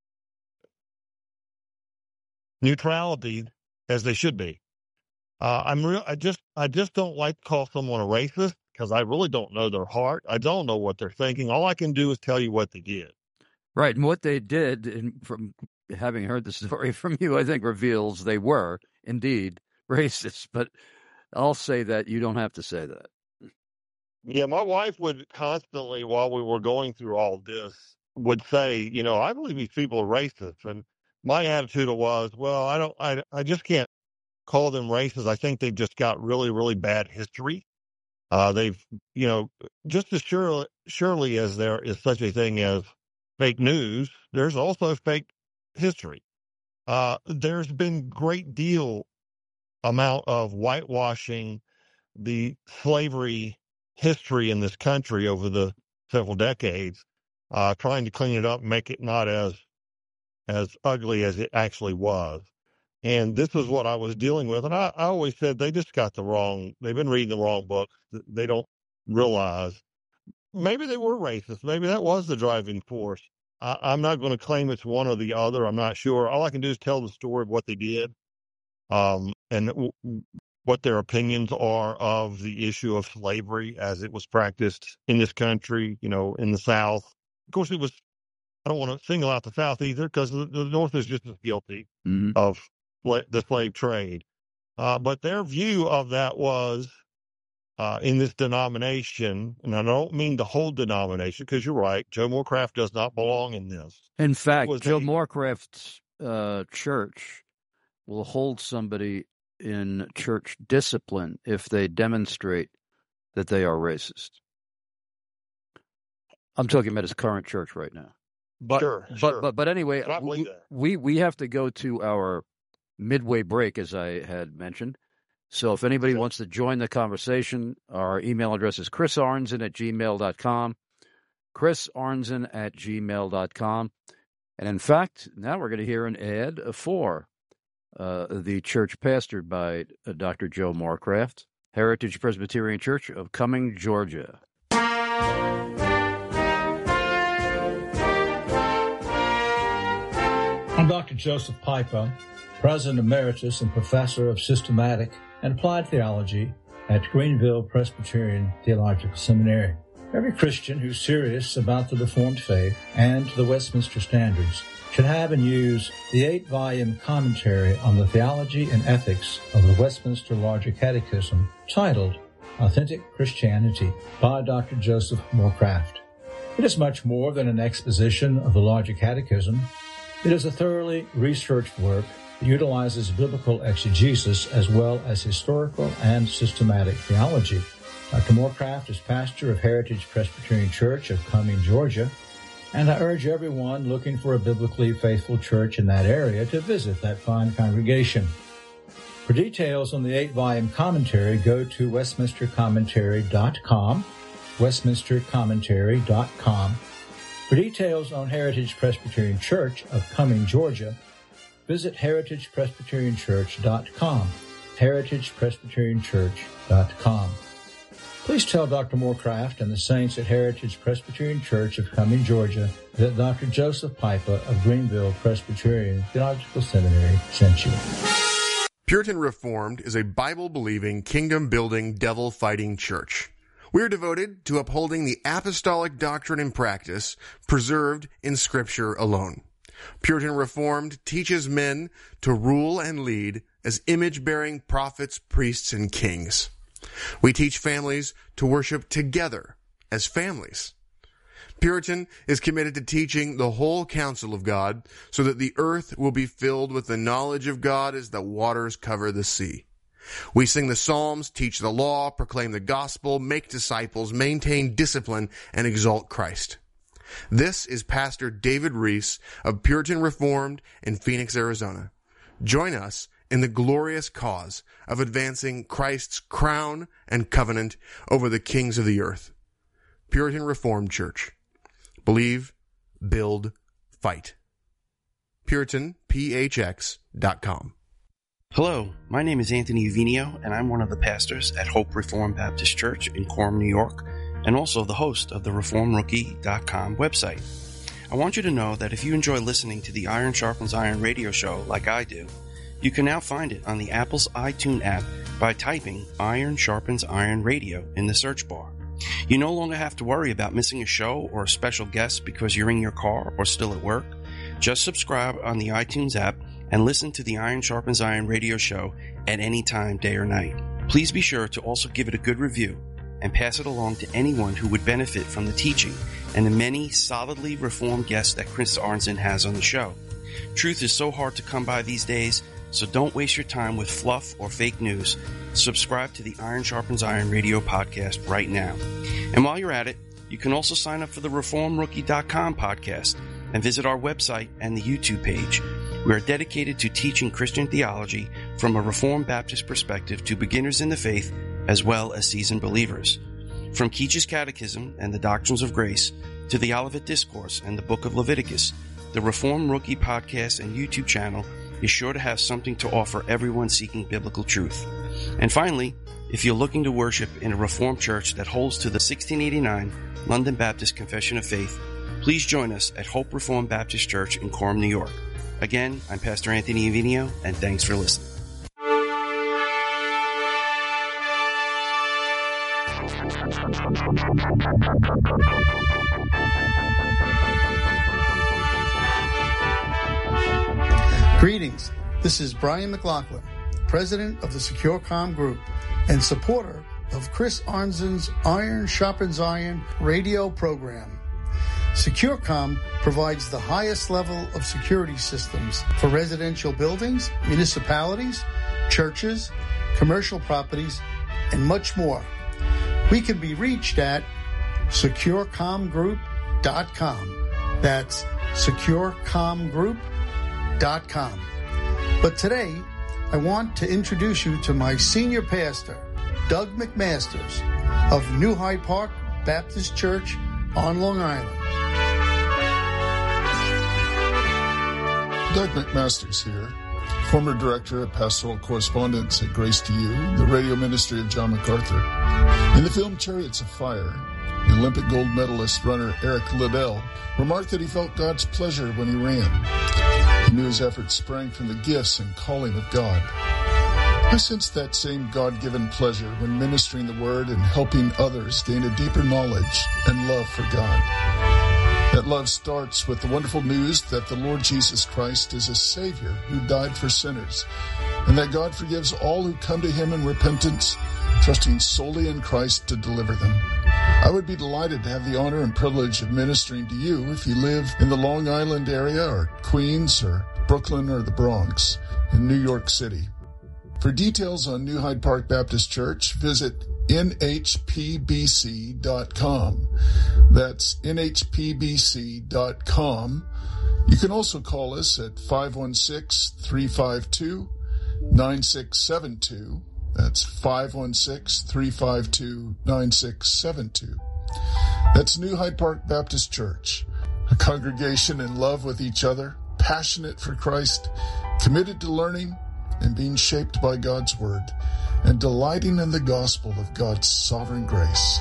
neutrality as they should be. Uh, I'm real. I just, I just don't like to call someone a racist because I really don't know their heart. I don't know what they're thinking. All I can do is tell you what they did. Right, and what they did, and from having heard the story from you, I think reveals they were indeed racist. But I'll say that you don't have to say that. Yeah, my wife would constantly, while we were going through all this, would say, you know, I believe these people are racist. And my attitude was, well, I don't, I, I just can't call them racist. I think they've just got really, really bad history. Uh, they've, you know, just as surely, surely as there is such a thing as fake news, there's also fake history. Uh, there's been great deal amount of whitewashing the slavery history in this country over the several decades, uh, trying to clean it up and make it not as as ugly as it actually was. And this is what I was dealing with. And I, I always said they just got the wrong, they've been reading the wrong books. They don't realize maybe they were racist. Maybe that was the driving force. I, I'm not going to claim it's one or the other. I'm not sure. All I can do is tell the story of what they did, um, and w- what their opinions are of the issue of slavery as it was practiced in this country, you know, in the South. Of course, it was, I don't want to single out the South either because the, the North is just as guilty mm-hmm. of the slave trade. Uh, but their view of that was, uh, in this denomination, and I don't mean the whole denomination, because you're right, Joe Morecraft does not belong in this. In fact, Joe a, Morecraft's uh, church will hold somebody in church discipline if they demonstrate that they are racist. I'm talking about his current church right now. But, sure, but, sure. but, but anyway, we, we, we have to go to our midway break, as I had mentioned. So if anybody sure. wants to join the conversation, our email address is chris arnzen at gmail dot com, chris arnzen at gmail dot com. And in fact, now we're going to hear an ad for uh, the church pastored by uh, Doctor Joe Morecraft, Heritage Presbyterian Church of Cumming, Georgia. I'm Doctor Joseph Pipa, President Emeritus and Professor of Systematic and Applied Theology at Greenville Presbyterian Theological Seminary. Every Christian who's serious about the Reformed faith and the Westminster Standards should have and use the eight-volume commentary on the theology and ethics of the Westminster Larger Catechism titled Authentic Christianity by Doctor Joseph Morecraft. It is much more than an exposition of the Larger Catechism. It is a thoroughly researched work that utilizes biblical exegesis as well as historical and systematic theology. Doctor Morecraft is pastor of Heritage Presbyterian Church of Cumming, Georgia, and I urge everyone looking for a biblically faithful church in that area to visit that fine congregation. For details on the eight-volume commentary, go to westminster commentary dot com, westminster commentary dot com. For details on Heritage Presbyterian Church of Cumming, Georgia, visit heritage presbyterian church dot com, heritage presbyterian church dot com. Please tell Doctor Moorcraft and the saints at Heritage Presbyterian Church of Cumming, Georgia, that Doctor Joseph Pipa of Greenville Presbyterian Theological Seminary sent you. Puritan Reformed is a Bible-believing, kingdom-building, devil-fighting church. We are devoted to upholding the apostolic doctrine and practice preserved in Scripture alone. Puritan Reformed teaches men to rule and lead as image-bearing prophets, priests, and kings. We teach families to worship together as families. Puritan is committed to teaching the whole counsel of God so that the earth will be filled with the knowledge of God as the waters cover the sea. We sing the Psalms, teach the law, proclaim the gospel, make disciples, maintain discipline, and exalt Christ. This is Pastor David Reese of Puritan Reformed in Phoenix, Arizona. Join us in the glorious cause of advancing Christ's crown and covenant over the kings of the earth. Puritan Reformed Church. Believe, build, fight. Puritan P H X dot com. Hello, my name is Anthony Uvinio, and I'm one of the pastors at Hope Reformed Baptist Church in Coram, New York, and also the host of the reform rookie dot com website. I want you to know that if you enjoy listening to the Iron Sharpens Iron radio show like I do, you can now find it on the Apple's iTunes app by typing Iron Sharpens Iron Radio in the search bar. You no longer have to worry about missing a show or a special guest because you're in your car or still at work. Just subscribe on the iTunes app and listen to the Iron Sharpens Iron radio show at any time, day or night. Please be sure to also give it a good review and pass it along to anyone who would benefit from the teaching and the many solidly reformed guests that Chris Arnzen has on the show. Truth is so hard to come by these days, so don't waste your time with fluff or fake news. Subscribe to the Iron Sharpens Iron radio podcast right now. And while you're at it, you can also sign up for the reform rookie dot com podcast and visit our website and the YouTube page. We are dedicated to teaching Christian theology from a Reformed Baptist perspective to beginners in the faith as well as seasoned believers. From Keach's Catechism and the Doctrines of Grace to the Olivet Discourse and the Book of Leviticus, the Reform Rookie podcast and YouTube channel is sure to have something to offer everyone seeking biblical truth. And finally, if you're looking to worship in a Reformed church that holds to the sixteen eighty-nine London Baptist Confession of Faith, please join us at Hope Reformed Baptist Church in Coram, New York. Again, I'm Pastor Anthony Uvinio, and thanks for listening. Greetings. This is Brian McLaughlin, president of the Secure Com Group and supporter of Chris Arnzen's Iron Sharpens Iron radio program. SecureCom provides the highest level of security systems for residential buildings, municipalities, churches, commercial properties, and much more. We can be reached at secure com group dot com. That's secure com group dot com. But today, I want to introduce you to my senior pastor, Doug McMasters of New Hyde Park Baptist Church on Long Island. Doug McMasters here, former director of pastoral correspondence at Grace to You, the radio ministry of John MacArthur. In the film Chariots of Fire, the Olympic gold medalist runner Eric Liddell remarked that he felt God's pleasure when he ran. He knew his efforts sprang from the gifts and calling of God. I sensed that same God-given pleasure when ministering the Word and helping others gain a deeper knowledge and love for God. That love starts with the wonderful news that the Lord Jesus Christ is a Savior who died for sinners, and that God forgives all who come to Him in repentance, trusting solely in Christ to deliver them. I would be delighted to have the honor and privilege of ministering to you if you live in the Long Island area or Queens or Brooklyn or the Bronx in New York City. For details on New Hyde Park Baptist Church, visit N H P B C dot com. That's N H P B C dot com. You can also call us at five one six, three five two, nine six seven two. That's five one six, three five two, nine six seven two. That's New Hyde Park Baptist Church. a congregation in love with each other, passionate for Christ, committed to learning and being shaped by God's Word, and delighting in the gospel of God's sovereign grace.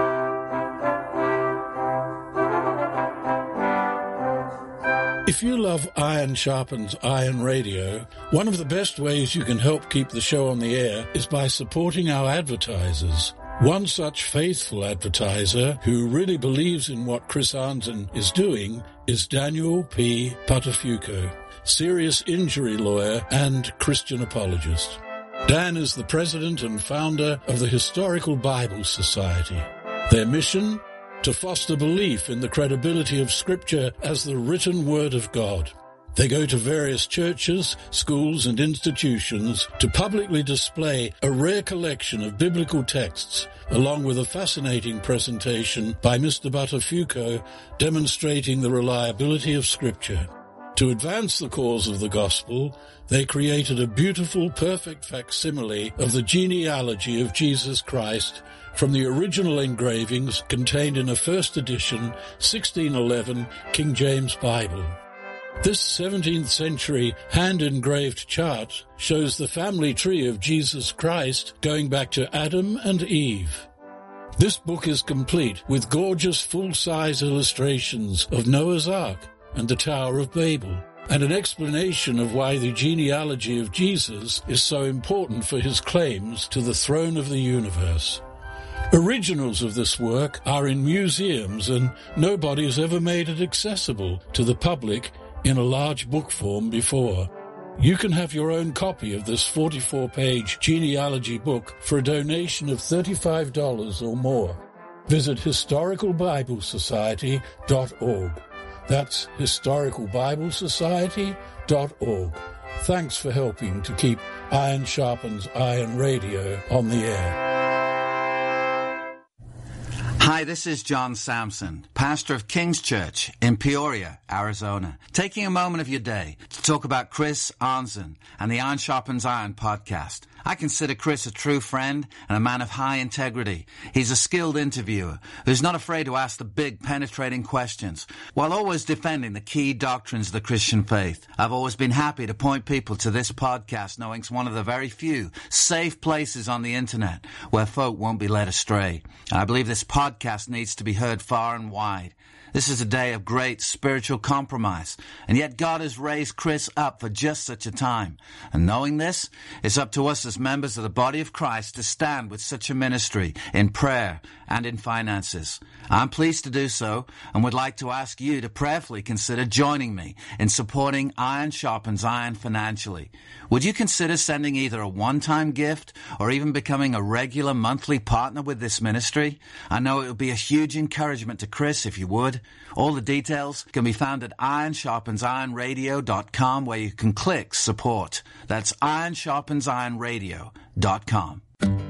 If you love Iron Sharpens Iron Radio, one of the best ways you can help keep the show on the air is by supporting our advertisers. One such faithful advertiser who really believes in what Chris Arnzen is doing is Daniel P. Patafuco, serious injury lawyer and Christian apologist. Dan is the president and founder of the Historical Bible Society. Their mission? To foster belief in the credibility of Scripture as the written Word of God. They go to various churches, schools, and institutions to publicly display a rare collection of biblical texts, along with a fascinating presentation by Mister Buttafuoco demonstrating the reliability of Scripture. To advance the cause of the gospel, they created a beautiful, perfect facsimile of the genealogy of Jesus Christ from the original engravings contained in a first edition sixteen eleven King James Bible. This seventeenth century hand-engraved chart shows the family tree of Jesus Christ going back to Adam and Eve. This book is complete with gorgeous full-size illustrations of Noah's Ark and the Tower of Babel, and an explanation of why the genealogy of Jesus is so important for his claims to the throne of the universe. Originals of this work are in museums, and nobody has ever made it accessible to the public in a large book form before. You can have your own copy of this forty-four page genealogy book for a donation of thirty-five dollars or more. Visit historical bible society dot org. That's historical bible society dot org. Thanks for helping to keep Iron Sharpens Iron Radio on the air. Hi, this is John Sampson, pastor of King's Church in Peoria, Arizona, taking a moment of your day to talk about Chris Arnzen and the Iron Sharpens Iron podcast. I consider Chris a true friend and a man of high integrity. He's a skilled interviewer who's not afraid to ask the big, penetrating questions while always defending the key doctrines of the Christian faith. I've always been happy to point people to this podcast, knowing it's one of the very few safe places on the internet where folk won't be led astray. And I believe this podcast needs to be heard far and wide. This is a day of great spiritual compromise, and yet God has raised Chris up for just such a time. And knowing this, it's up to us as members of the body of Christ to stand with such a ministry in prayer and in finances. I'm pleased to do so and would like to ask you to prayerfully consider joining me in supporting Iron Sharpens Iron financially. Would you consider sending either a one-time gift or even becoming a regular monthly partner with this ministry? I know it would be a huge encouragement to Chris if you would. All the details can be found at iron sharpens iron radio dot com, where you can click support. That's iron sharpens iron radio dot com.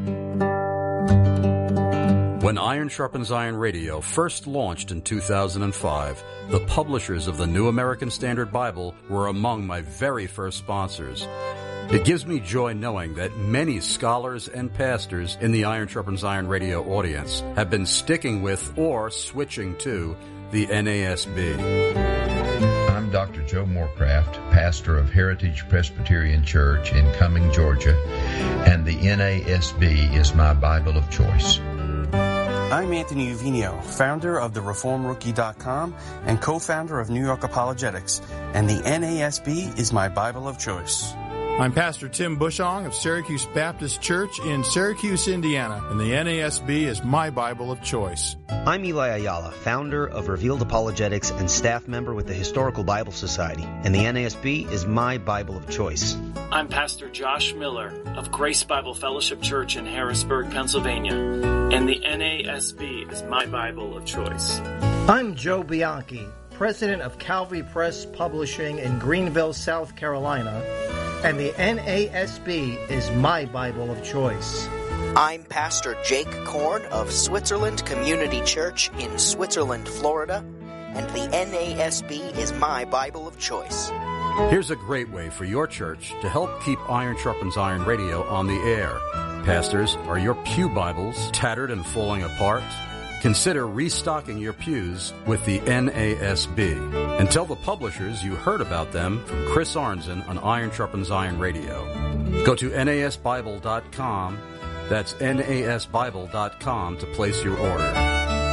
When Iron Sharpens Iron Radio first launched in two thousand five, the publishers of the New American Standard Bible were among my very first sponsors. It gives me joy knowing that many scholars and pastors in the Iron Sharpens Iron Radio audience have been sticking with or switching to the N A S B. I'm Doctor Joe Morecraft, pastor of Heritage Presbyterian Church in Cumming, Georgia, and the N A S B is my Bible of choice. I'm Anthony Uvinio, founder of the reform rookie dot com and co-founder of New York Apologetics, and the N A S B is my Bible of choice. I'm Pastor Tim Bushong of Syracuse Baptist Church in Syracuse, Indiana, and the N A S B is my Bible of choice. I'm Eli Ayala, founder of Revealed Apologetics and staff member with the Historical Bible Society, and the N A S B is my Bible of choice. I'm Pastor Josh Miller of Grace Bible Fellowship Church in Harrisburg, Pennsylvania, and the N A S B is my Bible of choice. I'm Joe Bianchi, president of Calvary Press Publishing in Greenville, South Carolina, and the N A S B is my Bible of choice. I'm Pastor Jake Korn of Switzerland Community Church in Switzerland, Florida, and the N A S B is my Bible of choice. Here's a great way for your church to help keep Iron Sharpens Iron Radio on the air. Pastors, are your pew Bibles tattered and falling apart? consider restocking your pews with the N A S B and tell the publishers you heard about them from Chris Arnzen on Iron Sharpens Iron Radio. Go to N A S Bible dot com. That's N A S Bible dot com to place your order.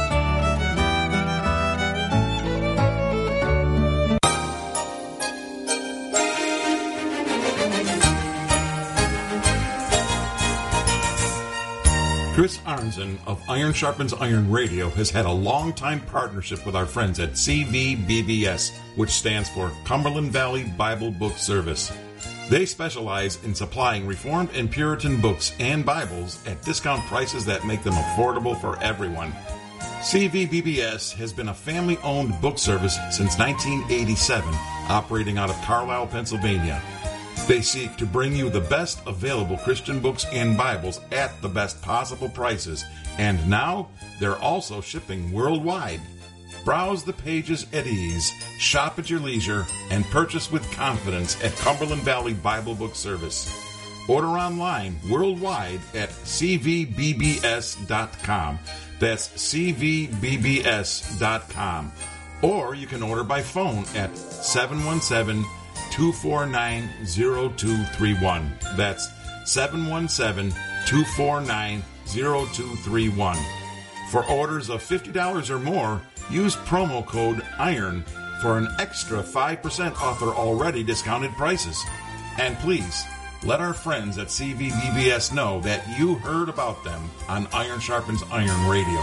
Chris Arnzen of Iron Sharpens Iron Radio has had a long-time partnership with our friends at C V B B S, which stands for Cumberland Valley Bible Book Service. They specialize in supplying Reformed and Puritan books and Bibles at discount prices that make them affordable for everyone. C V B B S has been a family-owned book service since nineteen eighty-seven, operating out of Carlisle, Pennsylvania. They seek to bring you the best available Christian books and Bibles at the best possible prices, and now they're also shipping worldwide. Browse the pages at ease, shop at your leisure, and purchase with confidence at Cumberland Valley Bible Book Service. Order online worldwide at C V B B S dot com. That's C V B B S dot com. Or you can order by phone at seven one seven, two four nine, zero two three one. That's seven one seven, two four nine, zero two three one. For orders of fifty dollars or more, use promo code IRON for an extra five percent off their already discounted prices. And please, let our friends at C V B B S know that you heard about them on Iron Sharpens Iron Radio.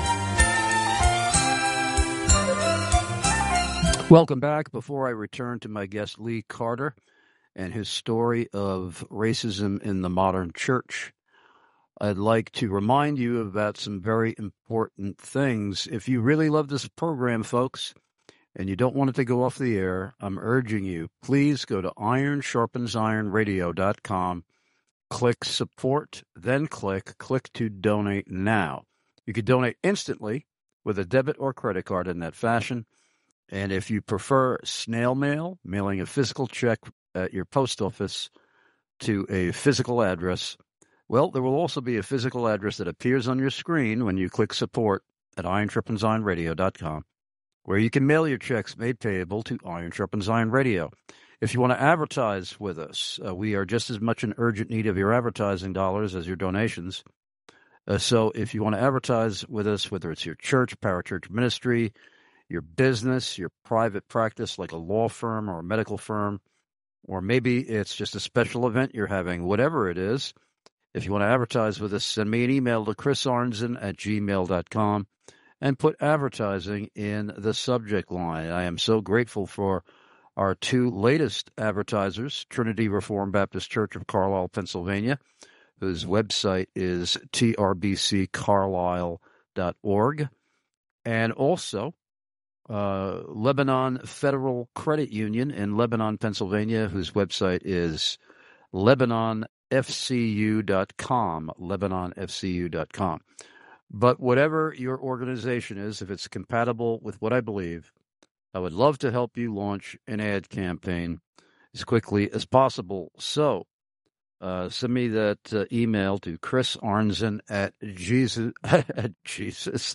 Welcome back. Before I return to my guest Lee Carter and his story of racism in the modern church, I'd like to remind you about some very important things. If you really love this program, folks, and you don't want it to go off the air, I'm urging you, please go to iron sharpens iron radio dot com, click support, then click click to donate now. You can donate instantly with a debit or credit card in that fashion. And if you prefer snail mail, mailing a physical check at your post office to a physical address, well, there will also be a physical address that appears on your screen when you click support at iron sharpens iron radio dot com, where you can mail your checks made payable to Iron Sharpens Iron Radio. If you want to advertise with us, uh, we are just as much in urgent need of your advertising dollars as your donations. Uh, so if you want to advertise with us, whether it's your church, parachurch ministry, your business, your private practice like a law firm or a medical firm, or maybe it's just a special event you're having, whatever it is, if you want to advertise with us, send me an email to chris arnzen at gmail dot com and put advertising in the subject line. I am so grateful for our two latest advertisers, Trinity Reformed Baptist Church of Carlisle, Pennsylvania, whose website is t r b c carlisle dot org, and also uh, Lebanon Federal Credit Union in Lebanon, Pennsylvania, whose website is lebanon f c u dot com, lebanon f c u dot com. But whatever your organization is, if it's compatible with what I believe, I would love to help you launch an ad campaign as quickly as possible. So uh, send me that uh, email to Chris Arnzen at Jesus, at Jesus,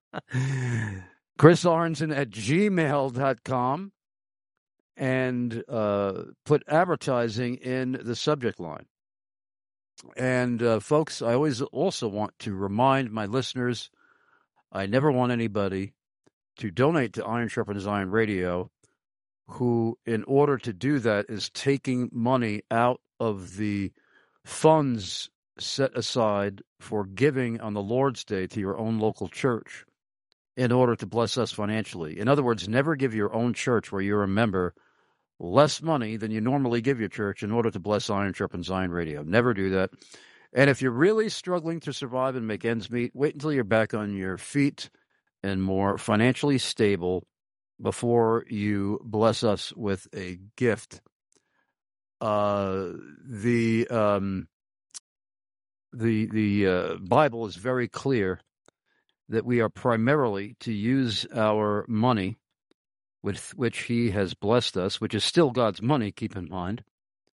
Chris Arnzen at gmail dot com, and uh, put advertising in the subject line. And, uh, folks, I always also want to remind my listeners, I never want anybody to donate to Iron Sharpens Iron Radio who, in order to do that, is taking money out of the funds set aside for giving on the Lord's Day to your own local church in order to bless us financially. In other words, never give your own church where you're a member less money than you normally give your church in order to bless Iron Sharpens Iron Radio. Never do that. And if you're really struggling to survive and make ends meet, wait until you're back on your feet and more financially stable before you bless us with a gift. Uh, the um, the the uh, Bible is very clear that we are primarily to use our money with which he has blessed us, which is still God's money, keep in mind.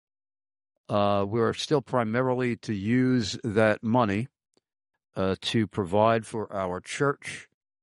Uh, we're still primarily to use that money uh, to provide for our church,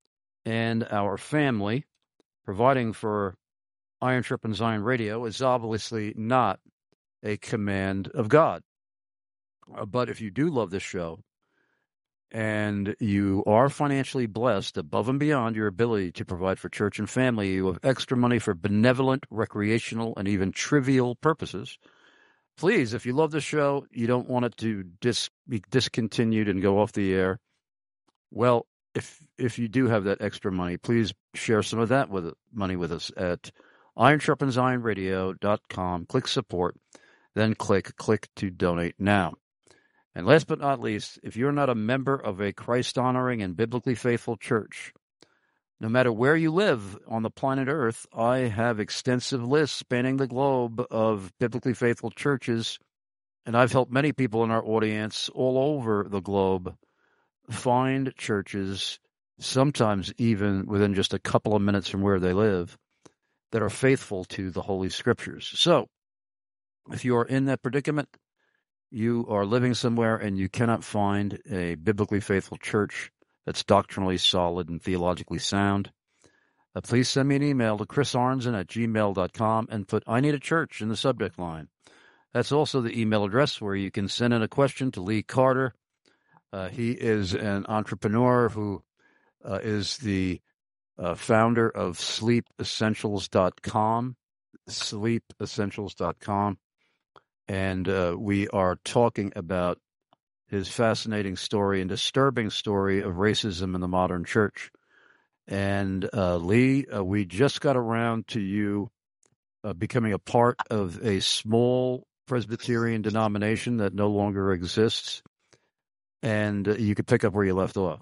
and our family, providing for Iron Sharpens Iron Radio is obviously not a command of God. Uh, But if you do love this show and you are financially blessed above and beyond your ability to provide for church and family, you have extra money for benevolent, recreational, and even trivial purposes, please, if you love the show, you don't want it to dis- be discontinued and go off the air, well, if if you do have that extra money, please share some of that with money with us at iron sharpens iron radio dot com. Click support, then click click to donate now. And last but not least, if you're not a member of a Christ-honoring and biblically faithful church, no matter where you live on the planet Earth, I have extensive lists spanning the globe of biblically faithful churches, and I've helped many people in our audience all over the globe find churches, sometimes even within just a couple of minutes from where they live, that are faithful to the Holy Scriptures. So, if you are in that predicament, you are living somewhere and you cannot find a biblically faithful church that's doctrinally solid and theologically sound, uh, please send me an email to chris arnzen at gmail dot com and put I need a church in the subject line. That's also the email address where you can send in a question to Lee Carter. Uh, he is an entrepreneur who uh, is the uh, founder of sleep essentials dot com, sleep essentials dot com. And uh, we are talking about his fascinating story and disturbing story of racism in the modern church. And uh, Lee, uh, we just got around to you uh, becoming a part of a small Presbyterian denomination that no longer exists. And uh, you could pick up where you left off.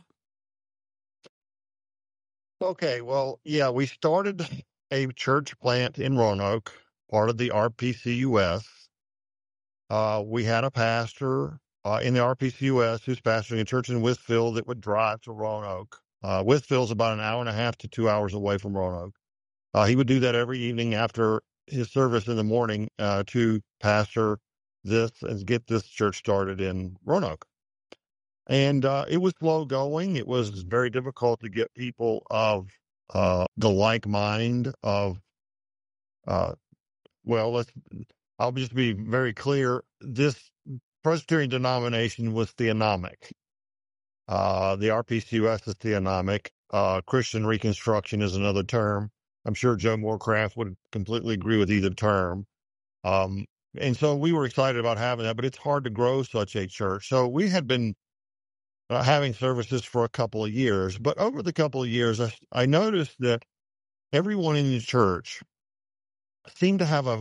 Okay, well, yeah, we started a church plant in Roanoke, part of the R P C U S. Uh, we had a pastor uh, in the R P C U S who's pastoring a church in Withfield that would drive to Roanoke. Uh, Withfield's about an hour and a half to two hours away from Roanoke. Uh, he would do that every evening after his service in the morning uh, to pastor this and get this church started in Roanoke. And uh, it was slow going. It was very difficult to get people of uh, the like mind of, uh, well, let's, I'll just be very clear. This Presbyterian denomination was theonomic. Uh, the R P C U S is theonomic. Uh, Christian Reconstruction is another term. I'm sure Joe Morecraft would completely agree with either term. Um, and so we were excited about having that, but it's hard to grow such a church. So we had been Uh, having services for a couple of years. But over the couple of years, I, I noticed that everyone in the church seemed to have a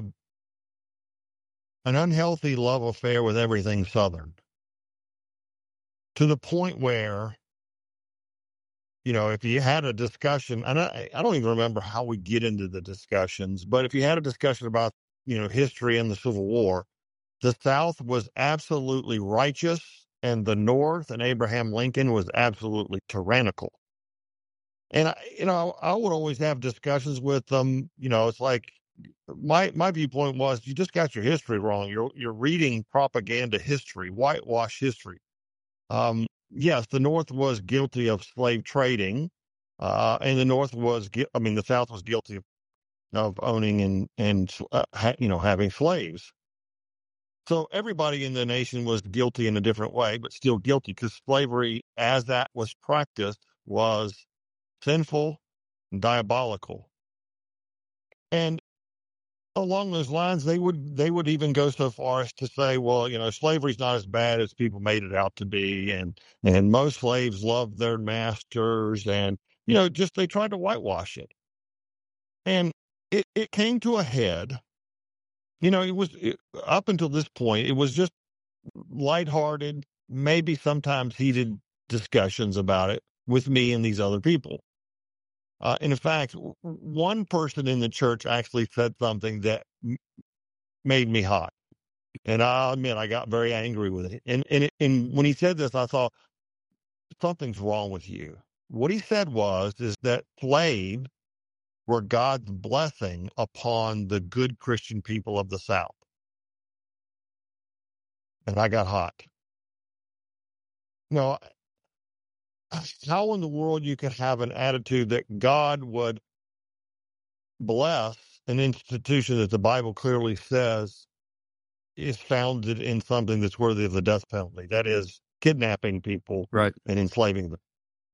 an unhealthy love affair with everything Southern, to the point where, you know, if you had a discussion, and I, I don't even remember how we get into the discussions, but if you had a discussion about, you know, history and the Civil War, the South was absolutely righteous, and the North and Abraham Lincoln was absolutely tyrannical. And, I, you know, I would always have discussions with them. You know, it's like my my viewpoint was you just got your history wrong. You're you're reading propaganda history, whitewash history. Um, yes, the North was guilty of slave trading, uh, and the North was, I mean, the South was guilty of, of owning and, and uh, ha, you know, having slaves. So everybody in the nation was guilty in a different way, but still guilty, because slavery, as that was practiced, was sinful and diabolical. And along those lines, they would they would even go so far as to say, well, you know, slavery's not as bad as people made it out to be, and and most slaves loved their masters, and you know, just they tried to whitewash it. And it, it came to a head. You know, it was it, up until this point, it was just lighthearted, maybe sometimes heated discussions about it with me and these other people. Uh, and in fact, w- one person in the church actually said something that m- made me hot. And I'll admit, I got very angry with it. And, and, it, and when he said this, I thought, something's wrong with you. What he said was, is that slaves were God's blessing upon the good Christian people of the South. And I got hot. No, how in the world you could have an attitude that God would bless an institution that the Bible clearly says is founded in something that's worthy of the death penalty. That is kidnapping people right. and enslaving them.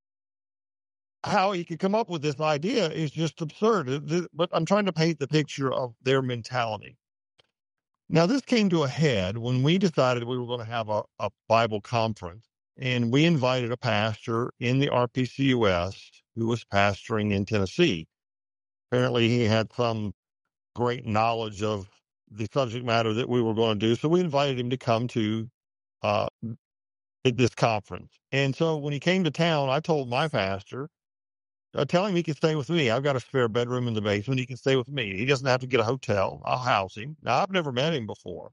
How he could come up with this idea is just absurd. But I'm trying to paint the picture of their mentality. Now, this came to a head when we decided we were going to have a, a Bible conference, and we invited a pastor in the R P C U S who was pastoring in Tennessee. Apparently, he had some great knowledge of the subject matter that we were going to do, so we invited him to come to uh, this conference. And so when he came to town, I told my pastor, uh, tell him he can stay with me. I've got a spare bedroom in the basement. He can stay with me. He doesn't have to get a hotel. I'll house him. Now, I've never met him before.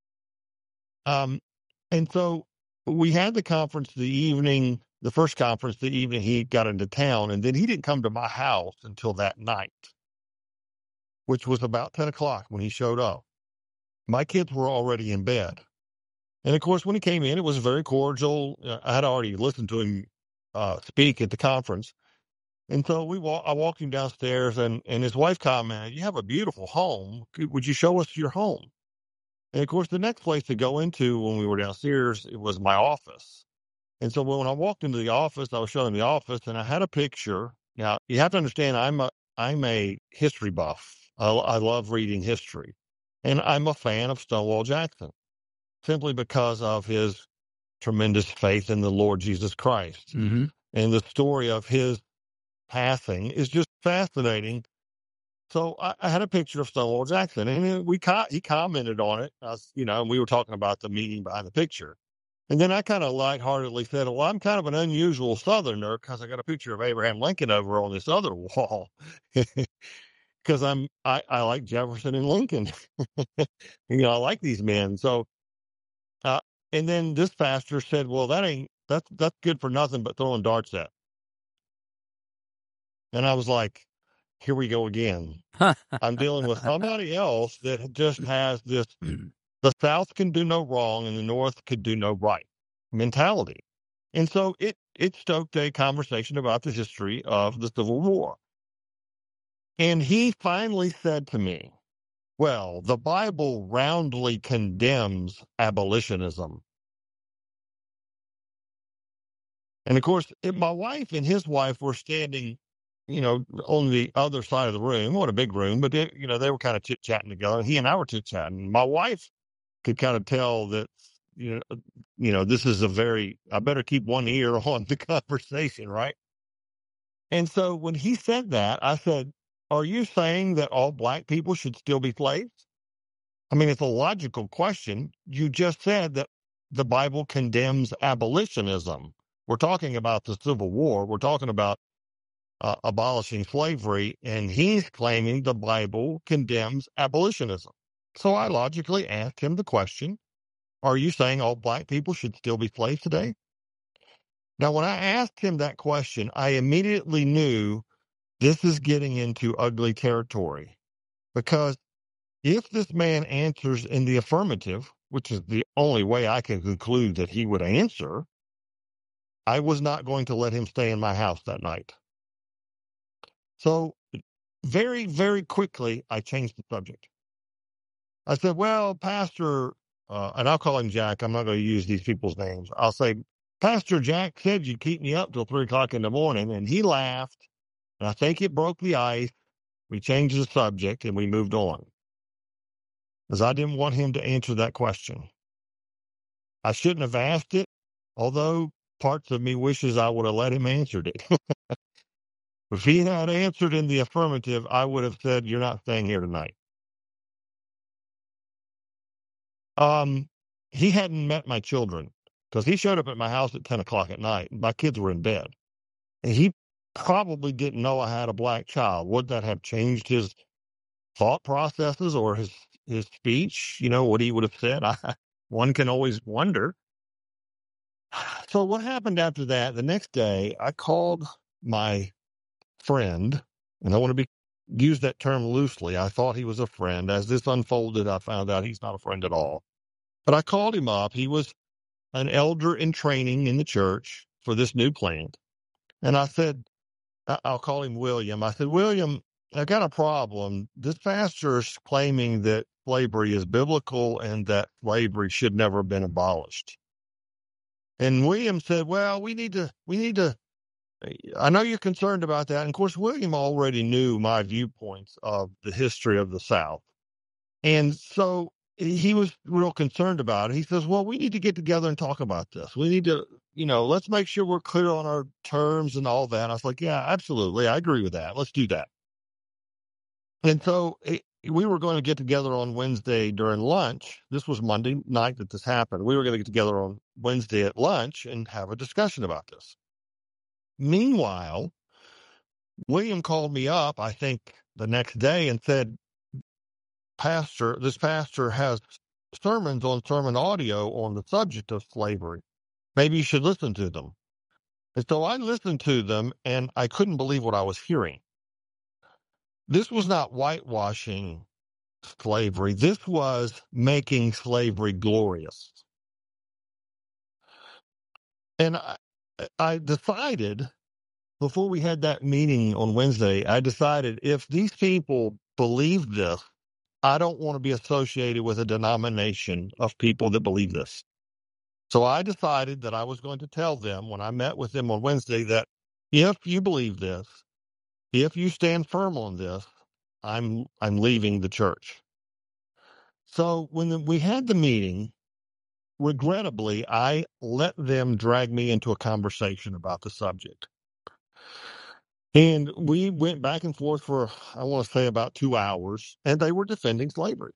Um, and so we had the conference the evening, the first conference the evening he got into town, and then he didn't come to my house until that night, which was about ten o'clock when he showed up. My kids were already in bed. And, of course, when he came in, it was very cordial. I had already listened to him uh, speak at the conference. And so we walk, I walked him downstairs, and, and his wife commented, "You have a beautiful home. Would you show us your home?" And, of course, the next place to go into when we were downstairs, it was my office. And so when I walked into the office, I was showing the office, and I had a picture. Now, you have to understand, I'm a, I'm a history buff. I, I love reading history. And I'm a fan of Stonewall Jackson, simply because of his tremendous faith in the Lord Jesus Christ. Mm-hmm. And the story of his passing is just fascinating. So I, I had a picture of Stonewall Jackson, and we co- he commented on it. I was, you know, and we were talking about the meaning behind the picture. And then I kind of lightheartedly said, "Well, I'm kind of an unusual Southerner because I got a picture of Abraham Lincoln over on this other wall." Because I'm I, I like Jefferson and Lincoln. You know, I like these men. So, uh, and then this pastor said, "Well, that ain't that's that's good for nothing but throwing darts at." And I was like, "Here we go again." I'm dealing with somebody else that just has this: the South can do no wrong and the North could do no right mentality. And so it it stoked a conversation about the history of the Civil War. And he finally said to me, "Well, the Bible roundly condemns abolitionism." And of course, if my wife and his wife were standing, you know, on the other side of the room, what a big room, but they, you know, they were kind of chit chatting together. He and I were chit chatting. My wife could kind of tell that, you know, you know, this is a very, I better keep one ear on the conversation, right? And so when he said that, I said, "Are you saying that all black people should still be slaves?" I mean, it's a logical question. You just said that the Bible condemns abolitionism. We're talking about the Civil War. We're talking about uh, abolishing slavery, and he's claiming the Bible condemns abolitionism. So I logically asked him the question, "Are you saying all black people should still be slaves today?" Now, when I asked him that question, I immediately knew this is getting into ugly territory, because if this man answers in the affirmative, which is the only way I can conclude that he would answer, I was not going to let him stay in my house that night. So very, very quickly, I changed the subject. I said, "Well, Pastor," uh, and I'll call him Jack. I'm not going to use these people's names. I'll say, "Pastor Jack said you'd keep me up till three o'clock in the morning." And he laughed, and I think it broke the ice. We changed the subject, and we moved on, because I didn't want him to answer that question. I shouldn't have asked it, although parts of me wishes I would have let him answer it. If he had answered in the affirmative, I would have said, "You're not staying here tonight." Um, he hadn't met my children, because he showed up at my house at ten o'clock at night. My kids were in bed. And he probably didn't know I had a black child. Would that have changed his thought processes or his, his speech? You know, what he would have said? I, one can always wonder. So what happened after that? The next day, I called my friend, and I want to be use that term loosely. I thought he was a friend. As this unfolded, I found out he's not a friend at all. But I called him up. He was an elder in training in the church for this new plant. And I said, I- I'll call him William. I said, William, I got a problem. This pastor's claiming that slavery is biblical and that slavery should never have been abolished. And William said, well, we need to, we need to, I know you're concerned about that. And of course, William already knew my viewpoints of the history of the South. And so he was real concerned about it. He says, well, we need to get together and talk about this. We need to, you know, let's make sure we're clear on our terms and all that. I was like, yeah, absolutely. I agree with that. Let's do that. And so it, we were going to get together on Wednesday during lunch. This was Monday night that this happened. We were going to get together on Wednesday at lunch and have a discussion about this. Meanwhile, William called me up, I think, the next day and said, Pastor, this pastor has sermons on sermon audio on the subject of slavery. Maybe you should listen to them. And so I listened to them, and I couldn't believe what I was hearing. This was not whitewashing slavery. This was making slavery glorious. And I, I decided, before we had that meeting on Wednesday, I decided if these people believe this, I don't want to be associated with a denomination of people that believe this. So I decided that I was going to tell them when I met with them on Wednesday that if you believe this, if you stand firm on this, I'm I'm leaving the church. So when the, we had the meeting, regrettably, I let them drag me into a conversation about the subject. And we went back and forth for, I want to say, about two hours, and they were defending slavery.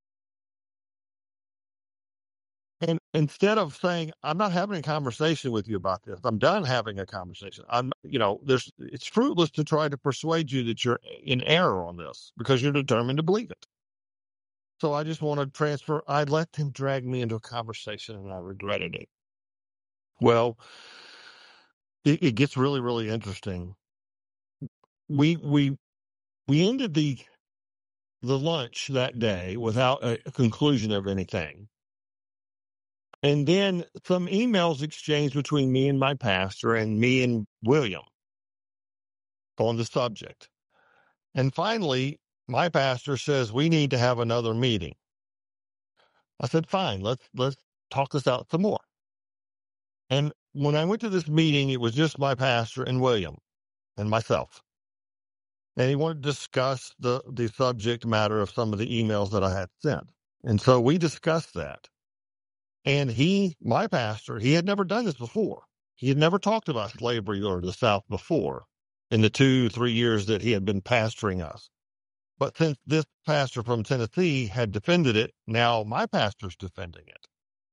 And instead of saying, I'm not having a conversation with you about this, I'm done having a conversation. I'm, you know, there's, it's fruitless to try to persuade you that you're in error on this because you're determined to believe it. So I just want to transfer. I let them drag me into a conversation and I regretted it. Well, it, it gets really, really interesting. We, we, we ended the, the lunch that day without a conclusion of anything. And then some emails exchanged between me and my pastor and me and William on the subject. And finally, my pastor says, we need to have another meeting. I said, fine, let's, let's talk this out some more. And when I went to this meeting, it was just my pastor and William and myself. And he wanted to discuss the, the subject matter of some of the emails that I had sent. And so we discussed that. And he, my pastor, he had never done this before. He had never talked about slavery or the South before in the two, three years that he had been pastoring us. But since this pastor from Tennessee had defended it, now my pastor's defending it.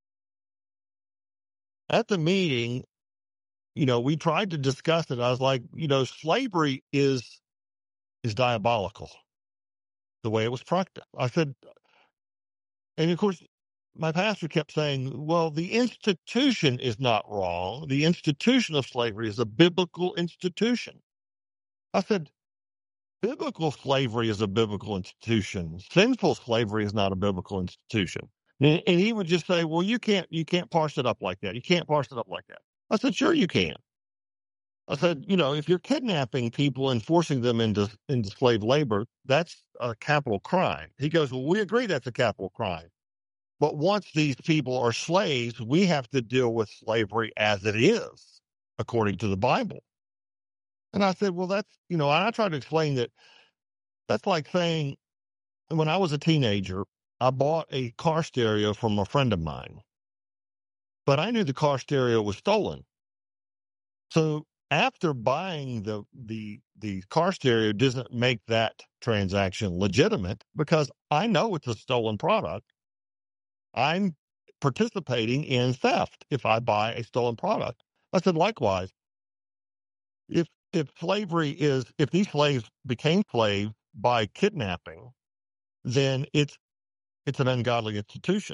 At the meeting, you know, we tried to discuss it. I was like, you know, slavery is is diabolical, the way it was practiced. I said, and of course, my pastor kept saying, well, the institution is not wrong. The institution of slavery is a biblical institution. I said, biblical slavery is a biblical institution. Sinful slavery is not a biblical institution. And, and he would just say, well, you can't, you can't parse it up like that. You can't parse it up like that. I said, sure you can. I said, you know, if you're kidnapping people and forcing them into, into slave labor, that's a capital crime. He goes, well, we agree that's a capital crime. But once these people are slaves, we have to deal with slavery as it is, according to the Bible. And I said, well, that's, you know, I tried to explain that that's like saying when I was a teenager, I bought a car stereo from a friend of mine, but I knew the car stereo was stolen. So after buying the, the, the car stereo doesn't make that transaction legitimate because I know it's a stolen product. I'm participating in theft if I buy a stolen product. I said, likewise, if if slavery is, if these slaves became slaves by kidnapping, then it's it's an ungodly institution.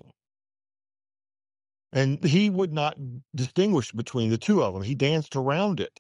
And he would not distinguish between the two of them. He danced around it.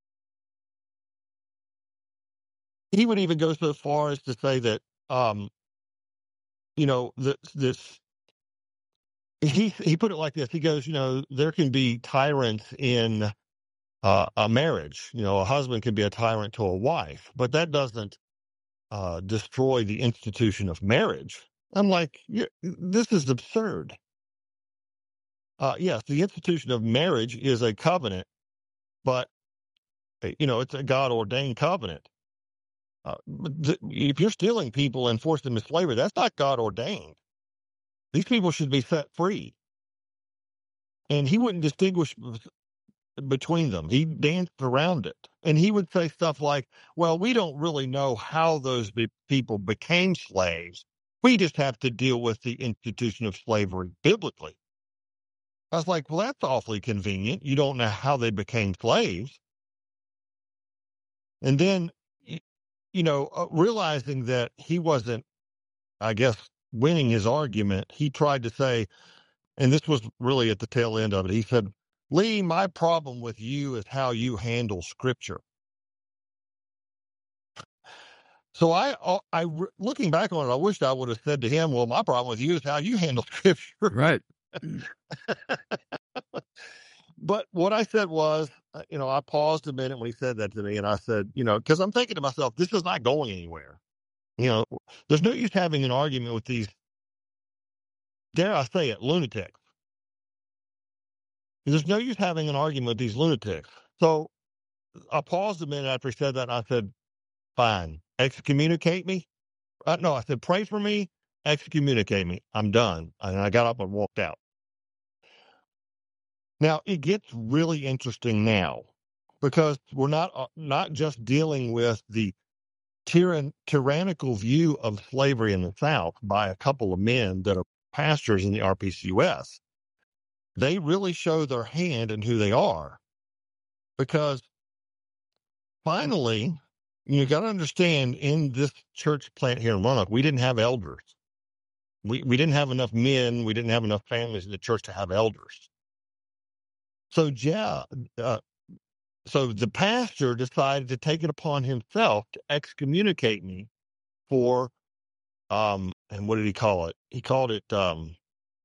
He would even go so far as to say that, um, you know, the, this. He he put it like this. He goes, you know, there can be tyrants in uh, a marriage. You know, a husband can be a tyrant to a wife, but that doesn't uh, destroy the institution of marriage. I'm like, you this is absurd. Uh, yes, the institution of marriage is a covenant, but, you know, it's a God ordained covenant. Uh, th- if you're stealing people and forcing them into slavery, that's not God ordained. These people should be set free. And he wouldn't distinguish between them. He danced around it. And he would say stuff like, well, we don't really know how those be- people became slaves. We just have to deal with the institution of slavery biblically. I was like, well, that's awfully convenient. You don't know how they became slaves. And then, you know, uh, realizing that he wasn't, I guess, winning his argument, he tried to say, and this was really at the tail end of it, he said, Lee, my problem with you is how you handle Scripture. So I, I, looking back on it, I wished I would have said to him, well, my problem with you is how you handle Scripture. Right. But what I said was, you know, I paused a minute when he said that to me, and I said, you know, because I'm thinking to myself, this is not going anywhere. You know, there's no use having an argument with these, dare I say it, lunatics. There's no use having an argument with these lunatics. So I paused a minute after he said that, and I said, fine, excommunicate me. Uh, no, I said, pray for me, excommunicate me. I'm done. And I got up and walked out. Now, it gets really interesting now because we're not uh, not just dealing with the tyrann- tyrannical view of slavery in the South by a couple of men that are pastors in the R P C U S. They really show their hand in who they are because finally, you got to understand, in this church plant here in Roanoke, we didn't have elders. We, we didn't have enough men. We didn't have enough families in the church to have elders. So, yeah, uh, so the pastor decided to take it upon himself to excommunicate me for, um, and what did he call it? He called it um,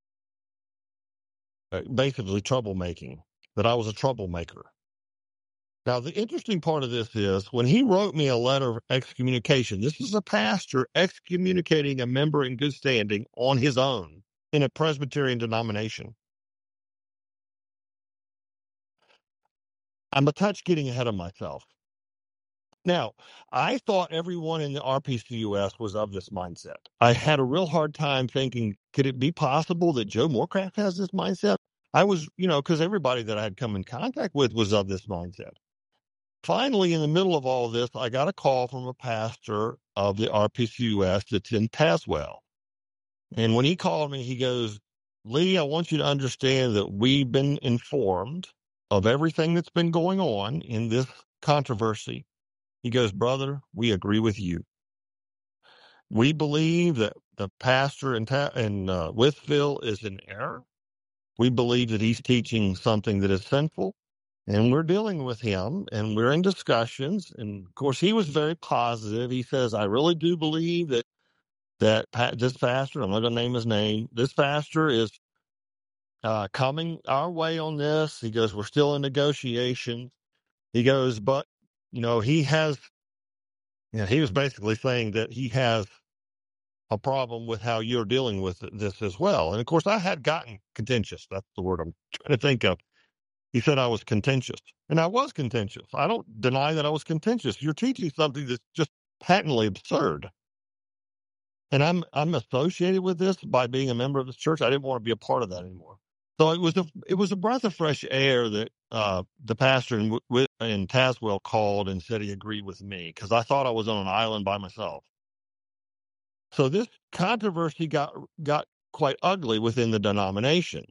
basically troublemaking, that I was a troublemaker. Now, the interesting part of this is when he wrote me a letter of excommunication, this is a pastor excommunicating a member in good standing on his own in a Presbyterian denomination. I'm a touch getting ahead of myself. Now, I thought everyone in the R P C U S was of this mindset. I had a real hard time thinking, could it be possible that Joe Morecraft has this mindset? I was, you know, because everybody that I had come in contact with was of this mindset. Finally, in the middle of all of this, I got a call from a pastor of the R P C U S that's in Tazewell. And when he called me, he goes, Lee, I want you to understand that we've been informed of everything that's been going on in this controversy. He goes, brother, we agree with you. We believe that the pastor in, Ta- in uh, Withville is in error. We believe that he's teaching something that is sinful. And we're dealing with him, and we're in discussions. And, of course, he was very positive. He says, I really do believe that that pa- this pastor, I'm not going to name his name, this pastor is uh, coming our way on this. He goes, we're still in negotiations. He goes, but, you know, he has, you know, he was basically saying that he has a problem with how you're dealing with this as well. And, of course, I had gotten contentious. That's the word I'm trying to think of. He said I was contentious, and I was contentious. I don't deny that I was contentious. You're teaching something that's just patently absurd. And I'm I'm associated with this by being a member of this church. I didn't want to be a part of that anymore. So it was a it was a breath of fresh air that uh, the pastor in, in Tazewell called and said he agreed with me because I thought I was on an island by myself. So this controversy got got quite ugly within the denomination.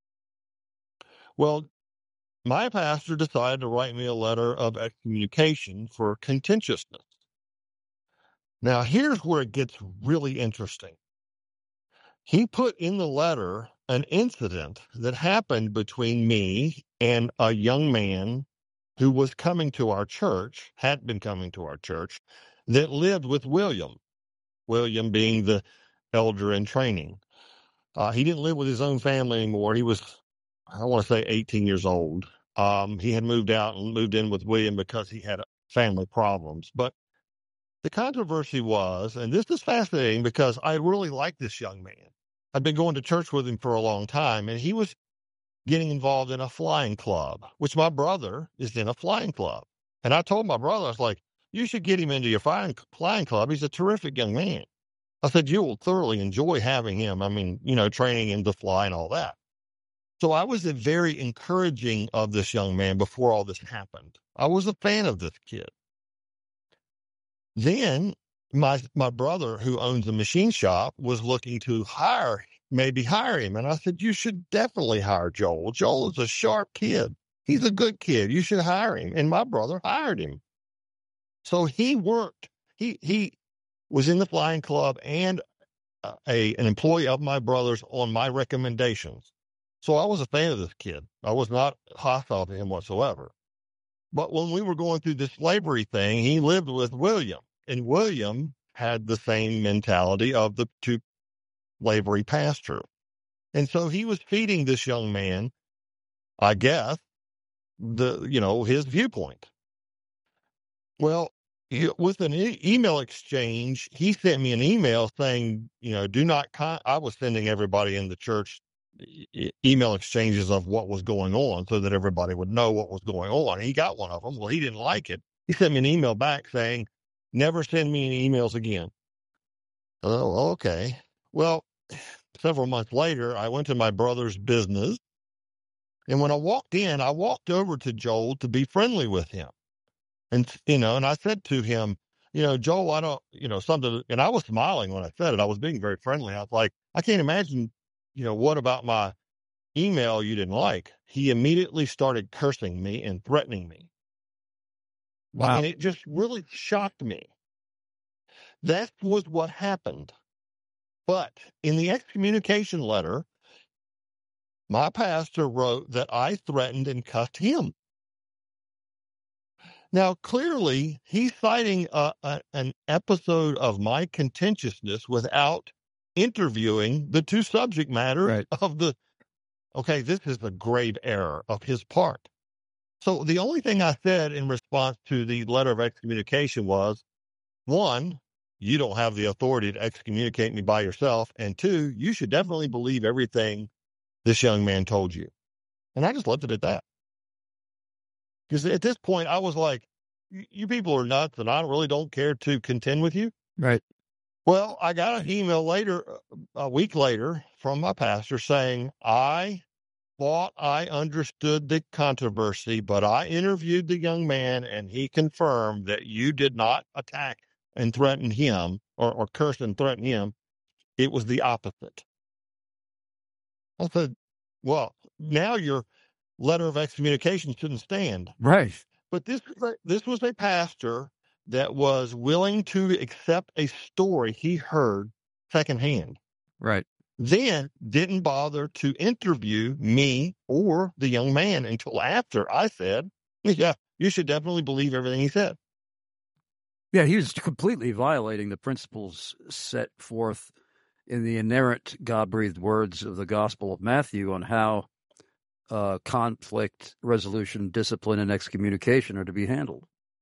Well, my pastor decided to write me a letter of excommunication for contentiousness. Now, here's where it gets really interesting. He put in the letter an incident that happened between me and a young man who was coming to our church, had been coming to our church, that lived with William, William being the elder in training. Uh, he didn't live with his own family anymore. He was, I want to say, eighteen years old. Um, he had moved out and moved in with William because he had family problems. But the controversy was, and this is fascinating because I really liked this young man. I'd been going to church with him for a long time, and he was getting involved in a flying club, which my brother is in a flying club. And I told my brother, I was like, you should get him into your flying, flying club. He's a terrific young man. I said, you will thoroughly enjoy having him. I mean, you know, training him to fly and all that. So I was very encouraging of this young man before all this happened. I was a fan of this kid. Then my my brother, who owns a machine shop, was looking to hire, maybe hire him. And I said, you should definitely hire Joel. Joel is a sharp kid. He's a good kid. You should hire him. And my brother hired him. So he worked. He he was in the flying club and a an employee of my brother's on my recommendations. So I was a fan of this kid. I was not hostile to him whatsoever. But when we were going through this slavery thing, he lived with William. And William had the same mentality of the two slavery pastor. And so he was feeding this young man, I guess, the you know, his viewpoint. Well, he, with an e- email exchange, he sent me an email saying, you know, do not, con-. I was sending everybody in the church e- email exchanges of what was going on so that everybody would know what was going on. He got one of them. Well, he didn't like it. He sent me an email back saying, never send me any emails again. Oh, okay. Well, several months later, I went to my brother's business. And when I walked in, I walked over to Joel to be friendly with him. And, you know, and I said to him, you know, Joel, I don't, you know, something, and I was smiling when I said it. I was being very friendly. I was like, I can't imagine, you know, what about my email you didn't like? He immediately started cursing me and threatening me. Wow. And it just really shocked me. That was what happened. But in the excommunication letter, my pastor wrote that I threatened and cussed him. Now, clearly, he's citing a, a, an episode of my contentiousness without interviewing the two subject matter Right. of the, okay, this is a grave error of his part. So the only thing I said in response to the letter of excommunication was, one, you don't have the authority to excommunicate me by yourself. And two, you should definitely believe everything this young man told you. And I just left it at that. Because at this point, I was like, you people are nuts, and I really don't care to contend with you. Right. Well, I got an email later, a week later, from my pastor saying, I thought I understood the controversy, but I interviewed the young man, and he confirmed that you did not attack and threaten him, or, or curse and threaten him. It was the opposite. I said, well, now your letter of excommunication shouldn't stand. Right. But this was a, this was a pastor that was willing to accept a story he heard secondhand. Right. Then didn't bother to interview me or the young man until after I said, yeah, you should definitely believe everything he said. Yeah, he was completely violating the principles set forth in the inerrant God-breathed words of the Gospel of Matthew on how uh, conflict resolution, discipline, and excommunication are to be handled.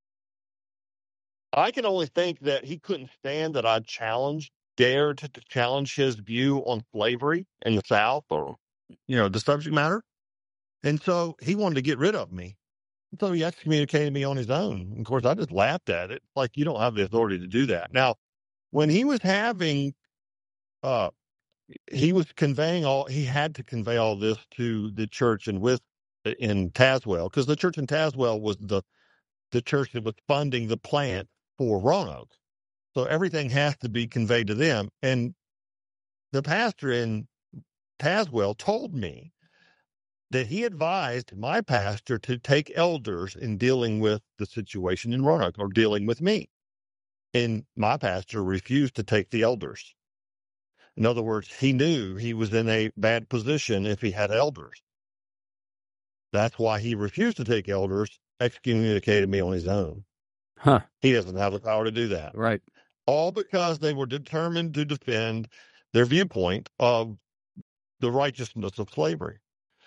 I can only think that he couldn't stand that I challenged, dared to, to challenge his view on slavery in the South, or, you know, the subject matter. And so he wanted to get rid of me. And so he excommunicated me on his own. And of course, I just laughed at it. Like, you don't have the authority to do that. Now, when he was having, uh, he was conveying all, he had to convey all this to the church in with in Tazewell, because the church in Tazewell was the, the church that was funding the plant for Roanoke. So everything has to be conveyed to them. And the pastor in Tazewell told me that he advised my pastor to take elders in dealing with the situation in Roanoke, or dealing with me. And my pastor refused to take the elders. In other words, he knew he was in a bad position if he had elders. That's why he refused to take elders, excommunicated me on his own. Huh. He doesn't have the power to do that. Right. All because they were determined to defend their viewpoint of the righteousness of slavery.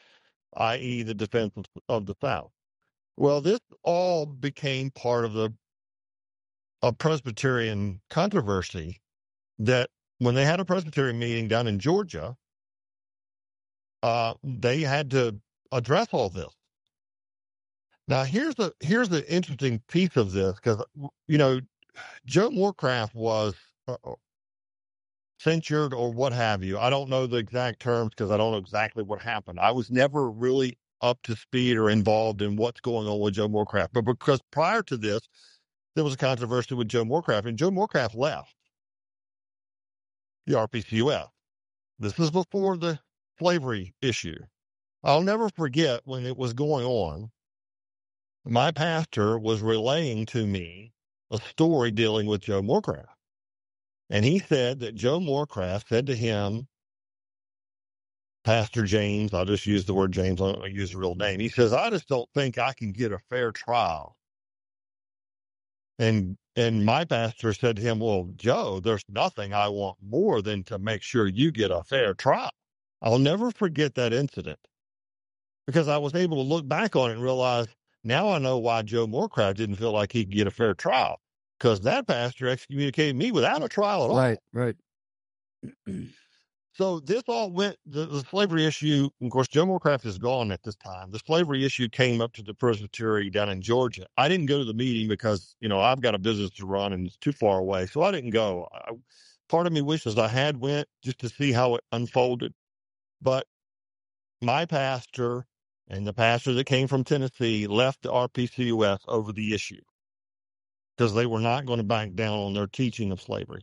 that is the defense of, of the South. Well, this all became part of the a Presbyterian controversy that when they had a Presbyterian meeting down in Georgia, uh, they had to address all this. Now, here's the here's the interesting piece of this, because, you know, Joe Morecraft was uh, censured or what have you. I don't know the exact terms because I don't know exactly what happened. I was never really up to speed or involved in what's going on with Joe Morecraft. But because prior to this, there was a controversy with Joe Morecraft, and Joe Morecraft left the R P C U S. This is before the slavery issue. I'll never forget when it was going on, my pastor was relaying to me a story dealing with Joe Morecraft. And he said that Joe Morecraft said to him, Pastor James, I'll just use the word James, I don't use the real name. He says, I just don't think I can get a fair trial. And and my pastor said to him, well, Joe, there's nothing I want more than to make sure you get a fair trial. I'll never forget that incident because I was able to look back on it and realize now I know why Joe Morecraft didn't feel like he could get a fair trial, because that pastor excommunicated me without a trial at all. Right, right. So this all went, the, the slavery issue, of course, Joe Morecraft is gone at this time. The slavery issue came up to the Presbytery down in Georgia. I didn't go to the meeting because, you know, I've got a business to run and it's too far away. So I didn't go. I, part of me wishes I had went just to see how it unfolded. But my pastor and the pastor that came from Tennessee left the R P C U S over the issue because they were not going to back down on their teaching of slavery.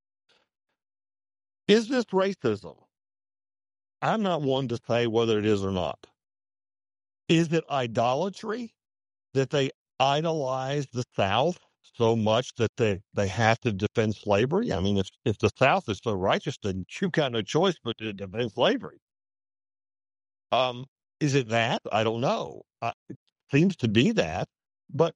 Is this racism? I'm not one to say whether it is or not. Is it idolatry that they idolize the South so much that they, they have to defend slavery? I mean, if, if the South is so righteous, then you've got no choice but to defend slavery. Um, is it that? I don't know. I, it seems to be that, but